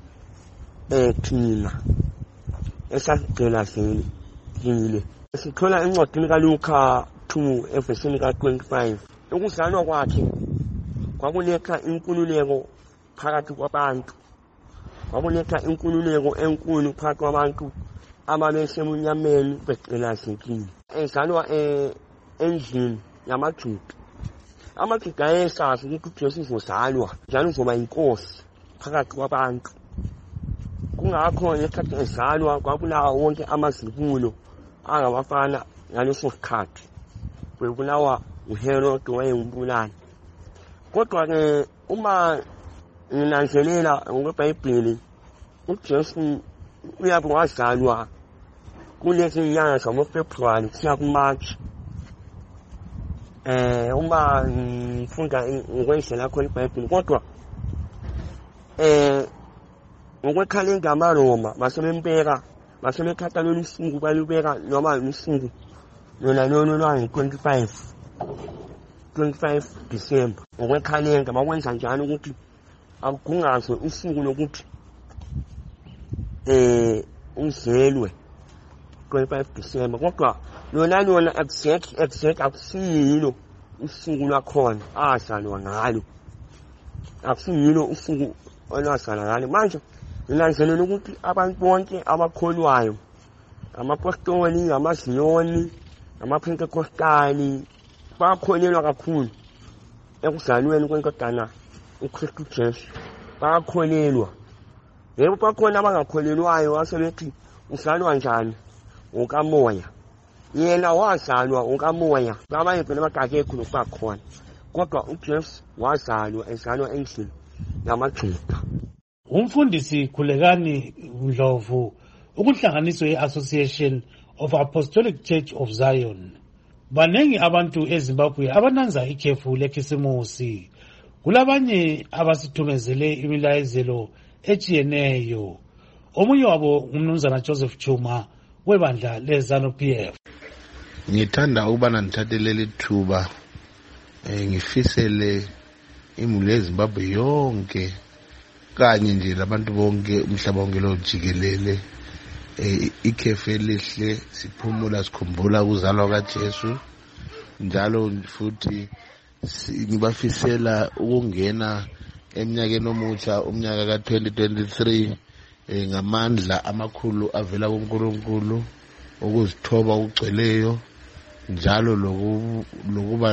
thina esagcela zile. Sithola encwadini kaLuka 2 evesini ka-25. Ukuzalwa kwakhe kwakuletha inkululeko phakathi kwabantu. Kwakuletha inkululeko enkulu phakathi kwabantu ababesemunyameni begcelazekile. Ezalwa endlini yamaJuda. AmaJuda ayesazi ukuthi uJesu uzozalwa njalo uzoba inkosi phakathi kwabantu. Kungakho ngesikhathi ezalwa kwabulawa wonke amazibulo angabafana ngaleso sikhathi. Kwebulawa uHerod owayengumbulali. Kodwa ke uma nginanzelela ngokweBhayibheli uJesu uyabe wazalwa kulezi nyanga zamaFebruwari kusiya kuMarch. Uma ngifunda ngokwendlela yakho iBhayibheli kodwa ngokwekhalenda yamaRoma basebembeka basebekhatha lolu suku balubeka noma usuku lona lwangu-25 December ngokwekhalenda bakwenza njalo ukuthi akugungazwe usuku lokuthi uzelwe 25 December. Kodwa lona exact akusiyilo usuku lwakhona azalwa ngalo, akusiyilo usuku olwazalwa ngalo. Manje nginanzelela ukuthi abantu bonke abakholwayo, amapostoli, amaziyoni, amaPentekostali, bakholelwa kakhulu ekuzalweni kwenkosana uKristu Jesu. Bakholelwa. Yebo bakhona abangakholelwayo asebethi uzalwa njani? Ukamoya. Yena wazalwa ukamoya. Abanye phela bagakekho nokubakhona. Kodwa uJesu wazalwa ezalwa endlini yamaJuda. Umfundisi Khulekani Ndlovu ukuhlanganiswe ye-Association of Apostolic Church of Zion. Banengi abantu eZimbabwe abananza ikhefu lekhisimusi. Kulabanye abasithumezele imilayezelo etshiyeneyo. Omunye wabo umnumzana Joseph Chuma webandla leZANU-PF. Ngithanda ukubana ngithathe leli thuba ngifisele imuli yeZimbabwe yonke kanye nje labantu bonke umhlaba wonke lo jikelele ikhefu elihle, siphumula sikhumbula ukuzalwa kaJesu. Njalo futhi ngibafisela ukungena eminyakeni omutsha, umnyaka ka-2023 ngamandla amakhulu avela kuNkulunkulu, ukuzithoba okugcweleyo, njalo lokuba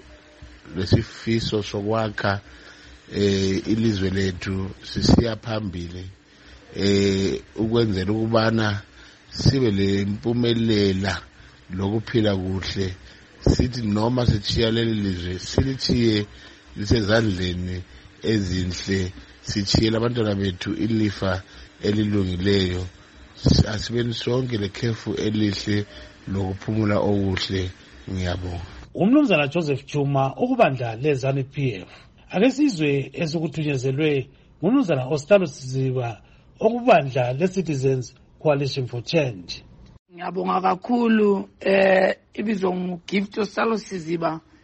lesifiso sokwakha ilizwe lethu sisiya phambili, ukwenzela ukubana sibe lempumelela lokuphila kuhle. Sithi noma sitshiya leli lizwe silithiye lisezandleni ezinhle, sitshiyela abantwana bethu ilifa elilungileyo. Asibeni sonke lekhefu elihle lokuphumula okuhle. Ngiyabonga. Umnumzana Joseph Chuma ukubandla leZANU-PF. Ake sizwe esukuthunyezwe ngumnumzana Ostalo Siziba okubandla leCitizens Coalition for Change. Ngiyabonga kakhulu ibizo nguGift Ostalo Siziba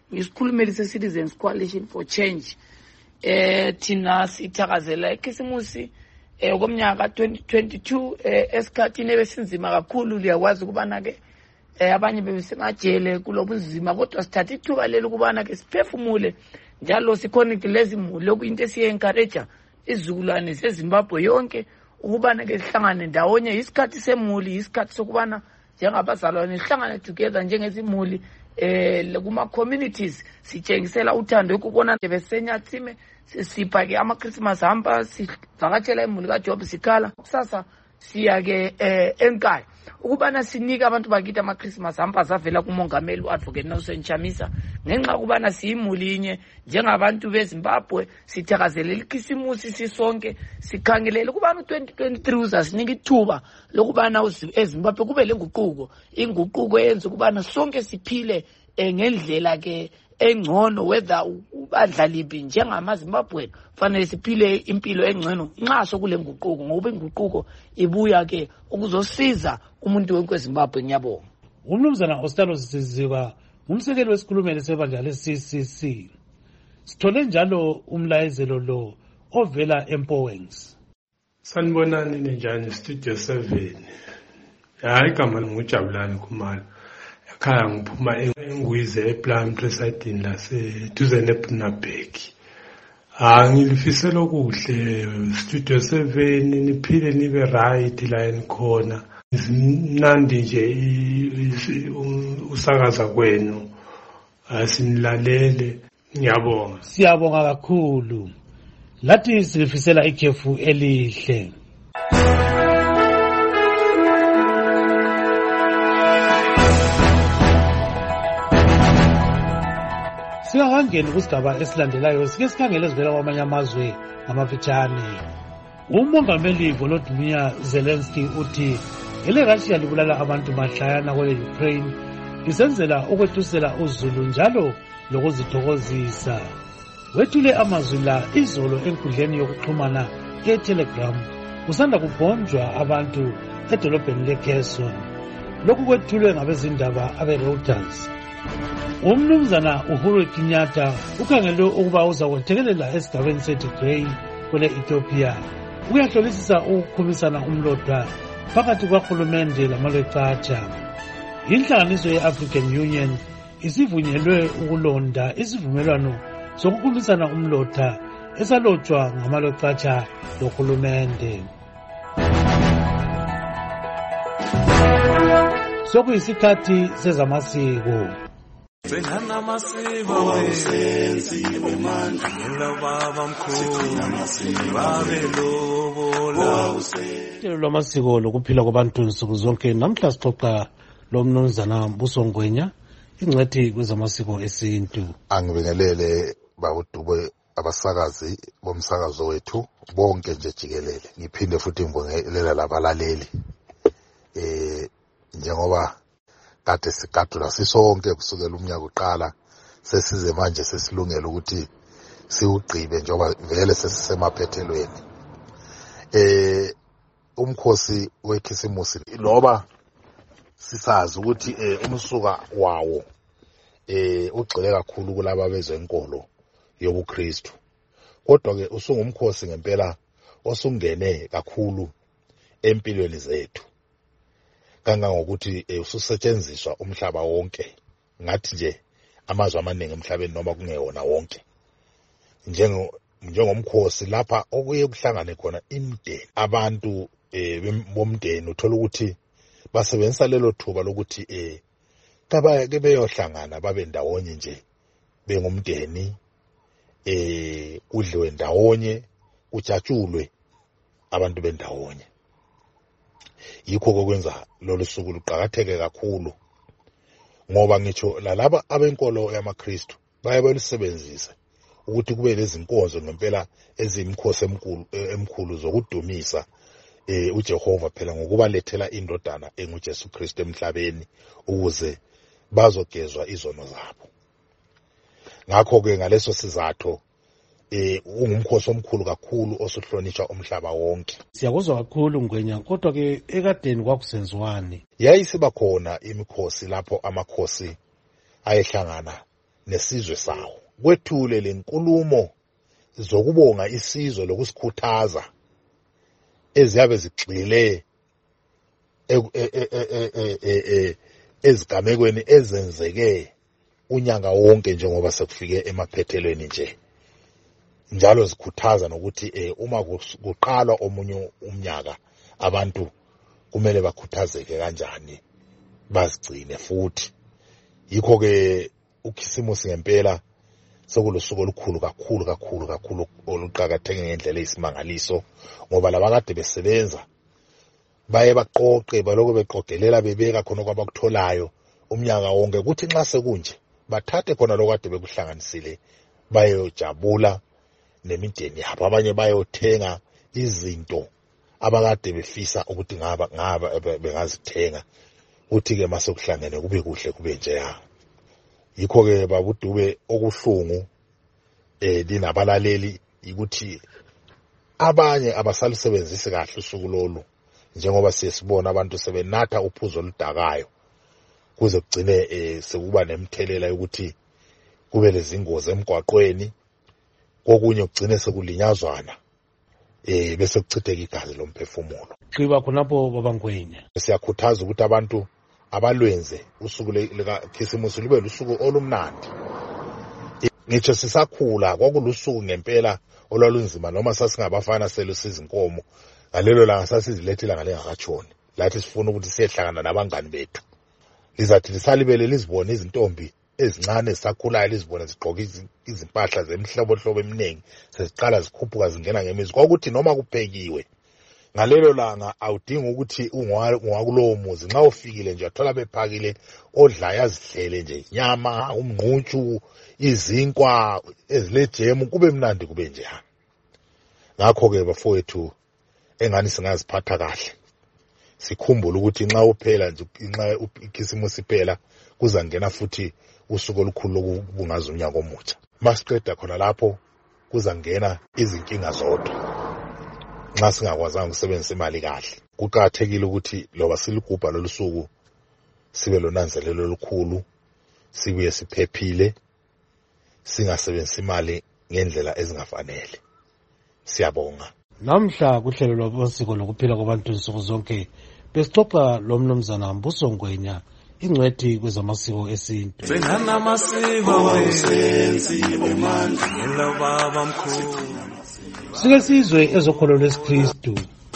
isikhulumeli se-Citizens Coalition for Change. Thina sithakazela ikhisimusi komnyaka 2022 esikhathini ebesinzima kakhulu. Liyakwazi ukubana-ke abanye bebesemajele kulobunzima, kodwa sithatha ithuba leli ukubana-ke siphefumule njalo sikhonekte lezi muli. Okuyinto esiye-encourage izizukulwane zeZimbabwe yonke ukubana-ke sihlangane ndawonye. Isikhathi semuli, isikhathi sokubana njengabazalwane sihlangane together njengezimuli kuma-communities sitshengisela uthando. Ukubona besenyathime sipha-ke ama-Christmas hamper, sivakatshela imuli kaJob sikhala. Kusasa siya-ke enkaya ukubana sinike abantu bakithi ama-Christmas hampers avela kumongameli u-Advocate Nelson Chamisa, ngenxa ukubana siyimuli inye njengabantu beZimbabwe. Sithakazelela ikhisimusi sisonke, sikhangelele ukubana u-2023 uzasinika ithuba lokubana eZimbabwe kube lenguquko, inguquko eyenza ukubana sonke siphile ngendlela-ke engcono. Whether ubadlaliphi njengamaZimbabwe fanele siphile impilo engcono nxa sokule nguquko, ngoba inguquko ibuya-ke ukuzosiza umuntu wonke weZimbabwe. Ngiyabonga. Umnumzana Ostalo Siziba umsekeli wesikhulumeli sebandla le-CCC. Sithole njalo umlayezelo lo ovela eMpowengs. Sanibonani ninjani Studio 7. Hayi igama ngujabulani Khumalo. Ekhaya ngiphuma eNgwize ePlum Presiding laseduze neBnabek. Ngilifisela okuhle Studio 7, niphile nibe right la enikhona. Mnandi nje usakaza kwenu. Asinilalele. Ngiyabonga. Siyabonga kakhulu. Lathi silifisela ikhefu elihle. Singakangeni kusigaba esilandelayo sike sikhangele ezivela kwamanye amazwe ngamafitshane. Umongameli Volodymyr Zelensky uthi eleRussia libulala abantu mahlayana kwe-Ukraine lisenzela ukwethusela uzulu njalo lokuzithokozisa. Wethule amazwi la izolo enkundleni yokuxhumana eTelegram kusanda kubhonjwa abantu edolobheni leKherson. Lokhu kwethulwe ngabezindaba abeReuters. Umnumzana Uhuru Kenyatta ukhangele ukuba uzakwethekelela esigabeni seTigray kwele-Ethiopia uyahlolisisa ukukhumisana umlotha phakathi kwahulumende lamaleqatsha. Inhlanganiso ye-African Union isivunyelwe ukulonda isivumelwano sokukhumisana umlotha esalotshwa ngamaleqatsha lohulumende. Sokuyisikhathi sezamasiko. Sengana masiko senziwe manje ngelababa mkhulu babelobola uhlelo lwamasiko lokuphila kwabantu nsuku zonke. Namhla sixoxa lomnumzana Busongwenya ingcethi kwezamasiko esintu. Angibingelele bawudube abasakazi bomsakazo wethu bonke nje jikelele. Ngiphinde futhi ngibongelela labalaleli njengoba kade sigadula sisonke kusukela umnyaka uqala sesize manje sesilungela ukuthi siwugqibe njengoba vele sesisemaphethelweni. Umkhosi wekhisimusi loba sisazi ukuthi umsuka wawo ugcile kakhulu kulabo bezenkolo yobuKristu, kodwa ke usungumkhosi ngempela osungene kakhulu empilweni zethu kangangokuthi ususetshenziswa umhlaba wonke, ngathi nje amazwe amaningi emhlabeni noma kungewona wonke, njengomkhosi lapha okuye kuhlangane khona imideni, abantu bomdeni uthola ukuthi basebenzisa lelo thuba lokuthi ke beyohlangana babe ndawonye nje bengumdeni, kudliwe ndawonye, kujatshulwe abantu bendawonye. Yikho kokwenza lolu suku luqhakatheke kakhulu, ngoba ngitsho lalaba abenkolo yamaKristu baye belisebenzise ukuthi kube lezinkonzo ngempela ezimkhosi emkhulu zokudumisa uJehova phela ngokubalethela indodana enguJesu Kristu emhlabeni ukuze bazogezwa izono zabo. Ngakho ke ngaleso sizathu ungumkhosi omkhulu kakhulu osuhlonishwa umhlaba wonke. Siyakuzwa kakhulu Ngwenya, kodwa ke ekadeni kwakusenziwani? Yayisiba khona imikhosi lapho amakhosi ayehlangana nesizwe sawo. Kwethule lenkulumo zokubonga isizwe lokusikhuthaza eziyabe zigxile ezigamekweni ezenzeke unyaka wonke njengoba sekufike emaphethelweni nje. Njalo zikhuthaza nokuthi uma kuqalwa omunye umnyaka abantu kumele bakhuthazeke kanjani bazigcine futhi. Yikho ke ukhisimusi ngempela sokulusuku olukhulu kakhulu oluqakatheke ngendlela eyisimangaliso, ngoba labakade besebenza baye baqoqe baloko beqoqelela bebeka khona kwabakutholayo umnyaka wonke, kuthi nxa sekunje bathathe khona lokade bekuhlanganisile bayojabula nemindeni yabo. Abanye bayothenga izinto abakade befisa ukuthi ngaba bengazithenga, uthi ke mase kuhlangene kube kuhle kube njeya. Yikho ke babudube okuhlungu linabalaleli ukuthi abanye abasalisebenzisi kahle usuku lolu, njengoba siyesibona abantu sebenatha uphuzo oludakayo kuze kugcine sekuba nemthelela yokuthi kube lezingozi emgwaqweni, kokunye kugcine sekulinyazwana bese kuchitheka igazi lomphefumulo. Xiba khonapho babangwenya. Siyakhuthaza ukuthi abantu abalwenze usuku likaKhisimusi lube lusuku olumnandi. Ngitsho sisakhula kwakulusuku ngempela olwalunzima, noma sasingabafana selusiza inkomo ngalelo langa sasizilethela ngale ngakatshoni, lathi sifuna ukuthi siyehlangana nabangani bethu. Lizathi lisalibele lizibone izintombi ezincane zisakhulayo, lizibone zigqoka izimpahla zemihlobohlobo eminingi, seziqala zikhuphuka zingena ngemizi. Kwakuthi noma kuphekiwe ngalelo langa awudingi ukuthi ungakulowo muzi. Nxa ufikile nje athola bephakile odlayo azidlele nje, nyama, umngqutshu, izinkwa ezilejemu, kube mnandi kube nje. Ngakho ke bafowethu engani singaziphatha kahle, sikhumbule ukuthi nxa uphela nje, nxa ikhisimusi iphela kuzangena futhi usuku olukhulu lokubungaza unyaka omutsha. Masiqeda khona lapho kuzangena izinkinga zodwa nxa singakwazanga ukusebenzisa imali kahle. Kuqakathekile ukuthi loba siligubha lolu suku sibe lonanzelelo olukhulu, sibuye siphephile, singasebenzisi imali ngendlela ezingafanele. Siyabonga. Namhla kuhlelo lwabosiko lokuphila kwabantu insuku zonke besixoxa lo mnumzana Mbuso Ngwenya, ingcwethi kwezamasiko esintu. Sengana masiko wesenziwe manje ngela baba mkhulu. Sike sizwe ezokholo lwesikristu.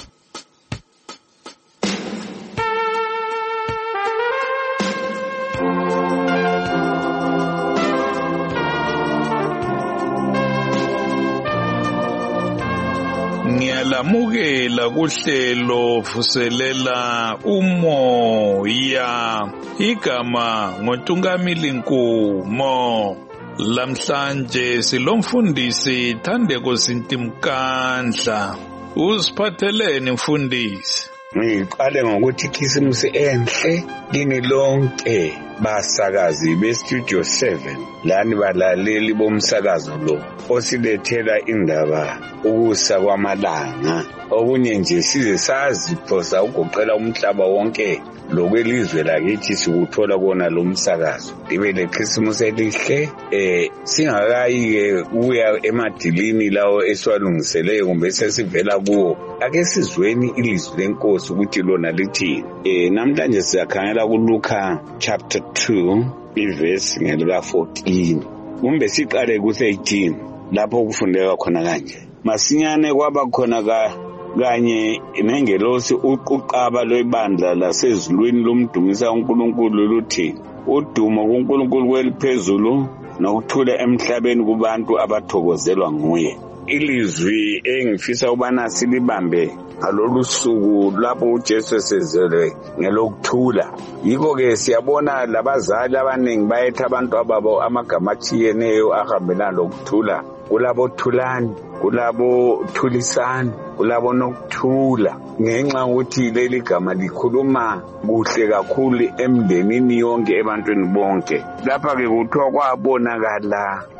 Ngiyalamukela kuhlelo vuselela umoya, igama ngoTungamili Nkumo. Lamhlanje silomfundisi Thandeko Sintimkandla. Usiphatheleni mfundisi? Ngiqale ngokuthi ikhisimusi enhle kini lonke basakazi beStudio 7 lani balaleli bomsakazo lo osilethela indaba ukusa kwamalanga. Okunye nje size saziphosa ugoqela umhlaba wonke lokwelizwe lakithi sikuthola kona lo msakazo. Libe lekhisimusi elihle, singakayi-ke kuya emadilini lawo esiwalungiseleyo kumbe sesivela kuwo. Ake sizweni ilizwi lenkosi ukuthi lona lithini. Namhlanje siyakhangela kuLuka chapter 2 ivesi ngelika 14. Kumbe siqale ku-13 lapho kufundeka khona kanje. Masinyane kwaba khona kanye nengelosi uqaba lwebandla lasezulwini lomdumisa uNkulunkulu luthi, udumo kuNkulunkulu kweliphezulu nokuthula emhlabeni kubantu abathokozelwa nguye. Ilizwi engifisa ubana silibambe ngalolu suku lapho uJesu esezelwe ngelokuthula. Yikho ke siyabona labazali abaningi bayetha abantu ababo amagama atshiyeneyo ahambelana lokuthula. Kulabo thulani, kulabo thulisani, kulabo nokuthula. Ngenxa ukuthi leli gama likhuluma kuhle kakhulu emndenini yonke, ebantwini bonke. Lapha ke kuthiwa kwabonakala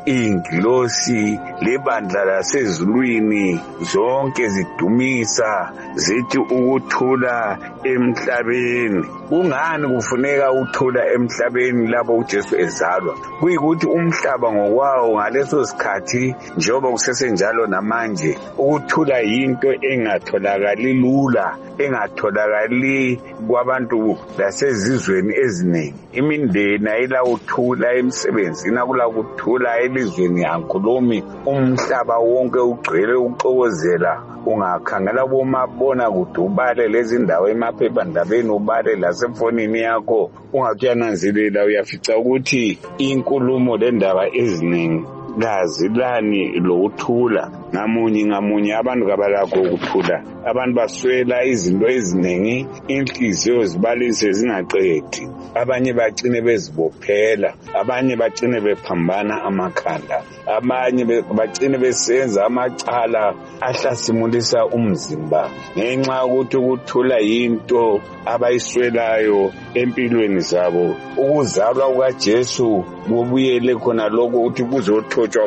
ingilosi lebandla lasezulwini zonke zidumisa zithi ukuthula emhlabeni. Kungani kufuneka ukuthula emhlabeni lapho uJesu ezalwa? Kuyikuthi umhlaba ngokwawo ngaleso sikhathi njengoba kusesenjalo namanje ukuthula yinto engatholakali lula, engatholakali kwabantu lasezizweni eziningi. Imindeni ayila ukuthula, emsebenzini akula ukuthula, elizweni yankulumi umhlaba wonke ugcwele uxokozela. Ungakhangela bomabona kude ubale lezi ndawo emaphephandabeni ubale lasemfonini yakho ungathi uyananzelela uyafica ukuthi inkulumo lendaba eziningi kazilani lokuthula. Ngamunye abantu kabalakho ukuthula. Abantu baswela izinto eziningi, inhliziyo zibalise zingaqedi. Abanye bacine bezibophela, abanye bacine bephambana amakhanda, abanye bacine besenza amacala ahlasimulisa umzimba ngenxa ukuthi ukuthula yinto abayiswelayo empilweni zabo. Ukuzalwa kukaJesu kubuyele khona lokho ukuthi kuzothotshwa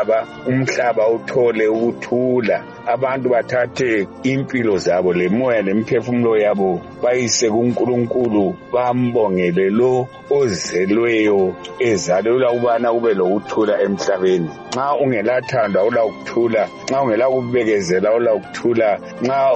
umhlaba uthole ukuthula. Abantu bathathe impilo zabo lemoya lemphefumulo yabo bayise kuNkulunkulu, bambongele lo ozelweyo ezalelwa ukubana kube lokuthula emhlabeni. Nxa ungelathanda awula ukuthula, nxa ungela kubekezela awula ukuthula, nxa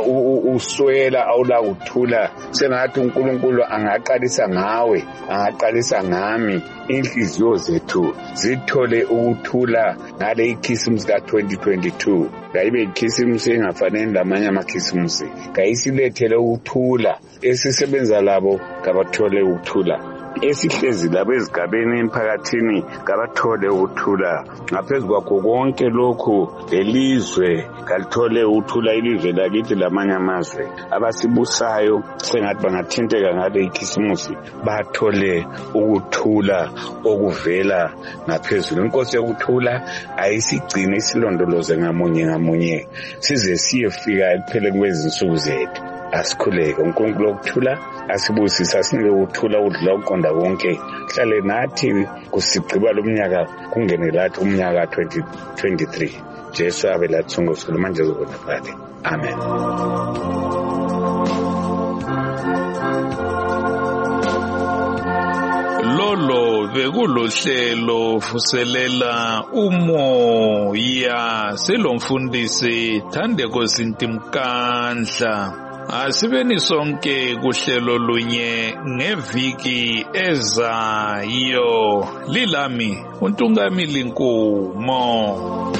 uswela awula ukuthula. Sengathi uNkulunkulu angaqalisa ngawe, angaqalisa ngami. Inhliziyo zethu zithole ukuthula ngale ikhisimusi ka-2022. Kayibe ikhisimusi engafaneni lamanye amakhisimusi, kayisilethele ukuthula. Esisebenza labo kabathole ukuthula, esihlezi labo ezigabeni emphakathini kabathole ukuthula. Ngaphezu kwakho konke lokhu lelizwe kalithole ukuthula, ilizwe lakithi lamanye amazwe abasibusayo sengathi bangathinteka ngale ikhisimusi bathole ukuthula okuvela ngaphezulu. Inkosi yokuthula ayisigcine isilondoloze ngamunye size siyefika ekupheleni kwezinsuku zethu. Asikhuleke uNkulunkulu wokuthula asibusise, asinike ukuthula ukudlula uqonda konke. Hlale nathi kusigqiba lo mnyaka kungene lathi umnyaka 2023. Jesu abe lathi sonke manje zobonakala. Amen. Lolo bekulohlelo vuselela umoya selomfundisi Thandeko Zintimkandla. Asibeni sonke kuhlelo lunye ngeviki ezayo. Lilami uNtungamili Nkumo.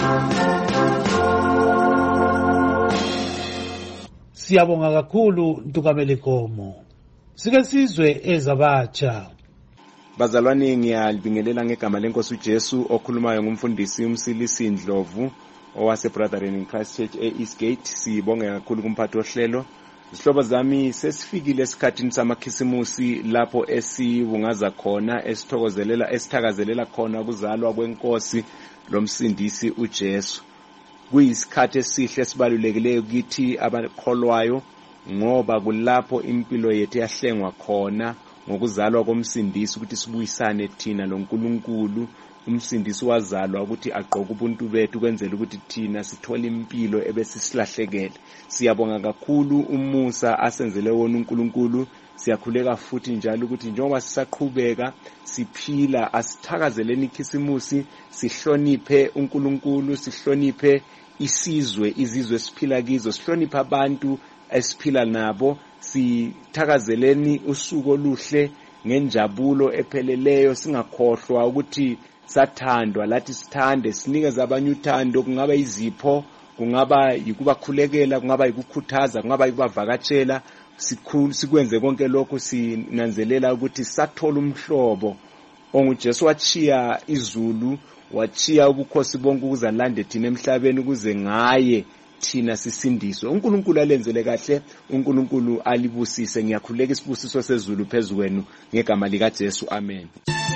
Siyabonga kakhulu Ntungamili Nkomo. Sike sizwe ezabatsha. Bazalwane, ngiyalibingelela ngegama lenkosi uJesu okhulumayo ngumfundisi uMsilisi Ndlovu owase Brethren in Christ Church eEastgate. Sibonge kakhulu kumphathi ohlelo. Zihlobo zami, sesifikile esikhathini samakhisimusi lapho esibungaza khona, esithakazelela khona ukuzalwa kwenkosi lomsindisi uJesu. Kuyisikhathi esihle esibalulekileyo kithi abakholwayo ngoba kulapho impilo yethu yahlengwa khona ngokuzalwa komsindisi ukuthi sibuyisane thina loNkulunkulu. Umsindisi wazalwa ukuthi aqoke ubuntu bethu kwenzela ukuthi thina sithole impilo ebesisilahlekele. Siyabonga kakhulu umusa asenzele wona uNkulunkulu. Siyakhuleka futhi njalo ukuthi njengoba sisaqhubeka siphila asithakazeleni ikhisimusi, sihloniphe uNkulunkulu, sihloniphe izizwe siphila kizo, sihloniphe abantu esiphila nabo. Sithakazeleni usuku oluhle ngenjabulo epheleleyo, singakhohlwa ukuthi sathandwa lathi sithande, sinikeze abanye uthando. Kungaba izipho, kungaba yikubakhulekela, kungaba yikukhuthaza, kungaba yikubavakatshela. Sikwenze konke lokho sinanzelela ukuthi sathola umhlobo onguJesu. Wachiya izulu, wachiya ubukhosi bonke ukuze alande thina emhlabeni ukuze ngaye thina sisindiswe. uNkulunkulu alenzele kahle, uNkulunkulu alibusise. Ngiyakhuleka isibusiso sezulu phezu kwenu ngegama likaJesu. Amen.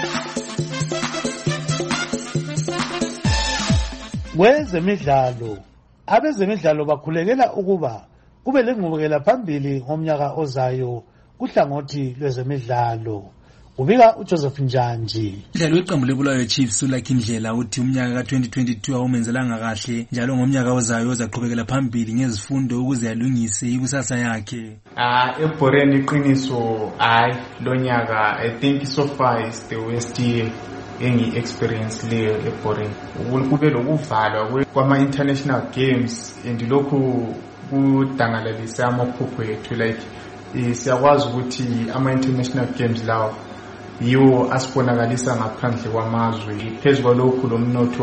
Kwezemidlalo, abezemidlalo bakhulekela ukuba kube lengqubekela phambili ngomnyaka ozayo kuhlangothi lwezemidlalo. ubika uJoseph Njanji. Umdlali weqembu leBulawayo Chiefs uLucky Ndlela uthi umnyaka ka2022 awumenzelanga kahle njalo ngomnyaka ozayo uzaqhubekela phambili ngezifundo ukuze alungise ikusasa yakhe. eBoreni iqiniso lonyaka I think so far is the worst year engi-experience leyo eBoreni. Kube lokuvalwa kwama-international games and lokhu kudangalalise amaphupho ethu like siyakwazi ukuthi ama-international games lawo yiwo asibonakalisa ngaphandle kwamazwe. Phezu kwalokhu lo mnotho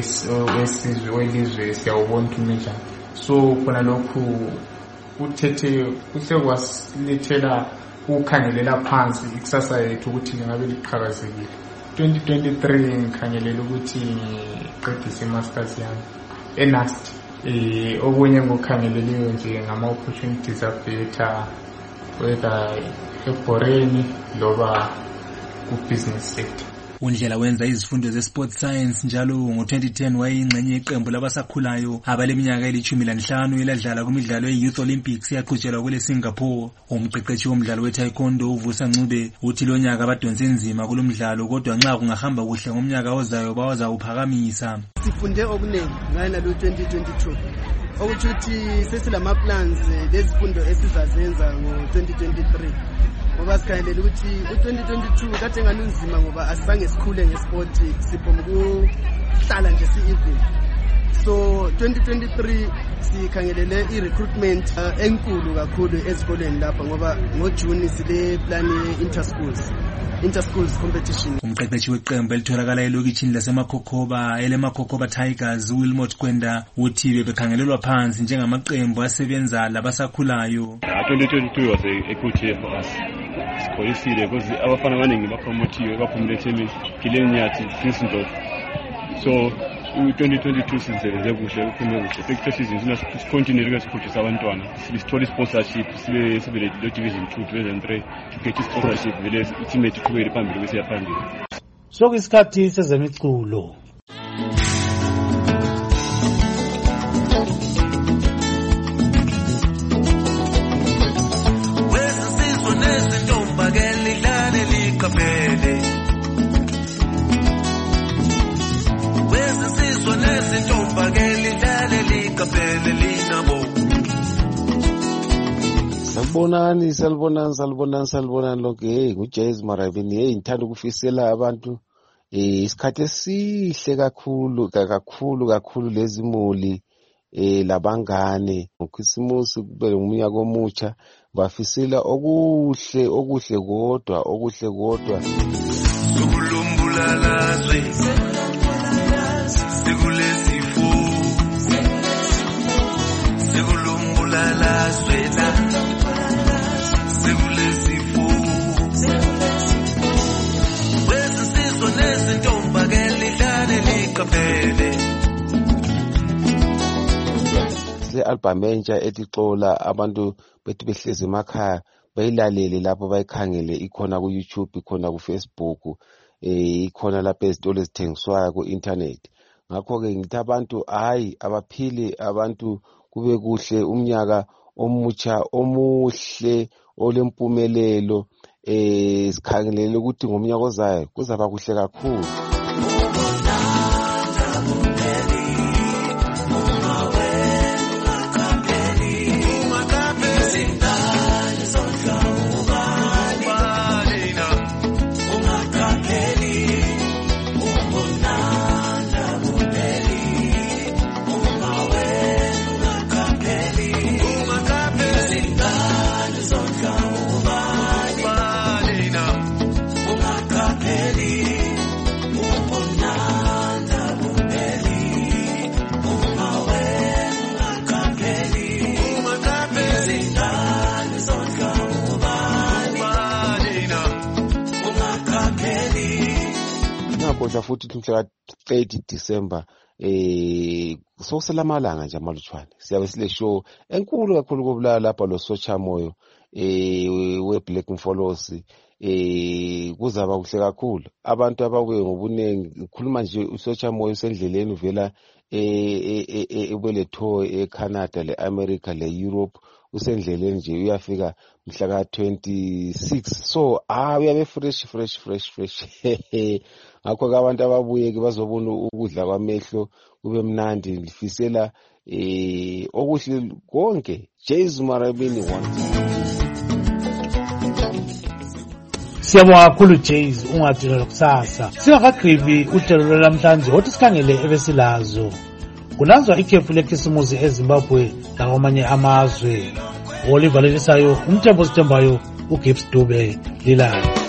welizwe siyawubona ukuthi umenjani. So khona lokhu kuhle kwasilethela ukukhangelela phansi ikusasa yethu ukuthi lingabe liqhakazekile. 2023 ngikhangelela ukuthi ngiqedise i-masters yami eNUST. Okunye ngokukhangeleleyo nje ngama-opportunities better whether eBoreni loba ku-business sector. uNdlela wenza izifundo ze-sport science njalo ngo-2010 wayeyingxenye yeqembu labasakhulayo abaleminyaka eli-15 eladlala kumidlalo ye-Youth Olympics yaqhutshelwa kule Singapore. Umqeqeshi womdlalo we-taekwondo uVusa Ncube uthi lo nyaka badonse nzima kulo mdlalo kodwa nxa kungahamba kuhle ngomnyaka ozayo bazawuphakamisa. Sifunde okuningi ngana lo 2022 okuthi sesilama-plans lezifundo esizazenza ngo-2023 ngoba sikhangelela ukuthi u-2022 kade enganunzima ngoba asibange sikhule ngesport siphoma ukuhlala nje si-even. So 2023 sikhangelele i-recruitment enkulu kakhulu ezikoleni lapha ngoba ngoJuni sile plan ye-interschools competition. Umqeqeshi weqembu elitholakala elokitshini laseMakhokhoba eleMakhokhoba Tigers Wilmot Kwenda uthi bebekhangelelwa phansi njengamaqembu asebenza labasakhulayo. 2022 was a good year for us. Sikholisile because abafana abaningi bapromotiwe baphumile ethemini Gilenyati Kingsdorf. So 2022 sisebenze kuhle uphume kuhle. Next season sicontinue ukuphuthisa abantwana. Sithole sponsorship sibe le division 2 division 3 to get sponsorship vele team ethu iqhubele phambili bese phambili. Sokuyisikhathi sezemiculo. Salibonani lonke nguJazz Marabini. Ngithanda ukufisela abantu isikhathi esihle kakhulu lezimuli labangane ngoKhisimusi kube umnyaka omutsha bafisela okuhle kodwa sukulumbulala sikulesifo sikulumbulala swela sikulesifo wesizwe nezintomba kelidlane liqaphele le-album entsha ethi Xola abantu bethu behlezi emakhaya bayilalele lapho bayikhangele ikhona ku-YouTube ikhona ku-Facebook ikhona lapha ezitolo ezithengiswayo ku-internet. Ngakho-ke ngithi abantu abaphile abantu kube kuhle umnyaka omutsha omuhle olempumelelo sikhangelele ukuthi ngomnyaka ozayo kuzaba kuhle kakhulu. Kodwa futhi mhla 30 December sokuselamalanga nje amalutshwane siyabe sile show enkulu kakhulu kobulala lapha lo Socha Moyo we Black Mfolosi kuzaba kuhle kakhulu abantu ababuye ngobunengi ngikhuluma nje uSocha Moyo usendleleni uvela ebeletho eCanada leAmerica leEurope usendleleni nje uyafika mhla ka 26 so uyabe fresh ngakho ke abantu ababuye ke bazobona ukudla kwamehlo kube mnandi ngifisela okuhle konke Jesus Marabini Siyabonga kakhulu Jays ungadilwa kusasa. Singakagqibi uhlelo lamhlanje othi sikhangele ebesilazo. Kunanzwa ikhefu lekhisimusi eZimbabwe lakwamanye amazwe. Oliver Lelisayo, umthembu osithembayo, uGibbs Dube, Lilanga.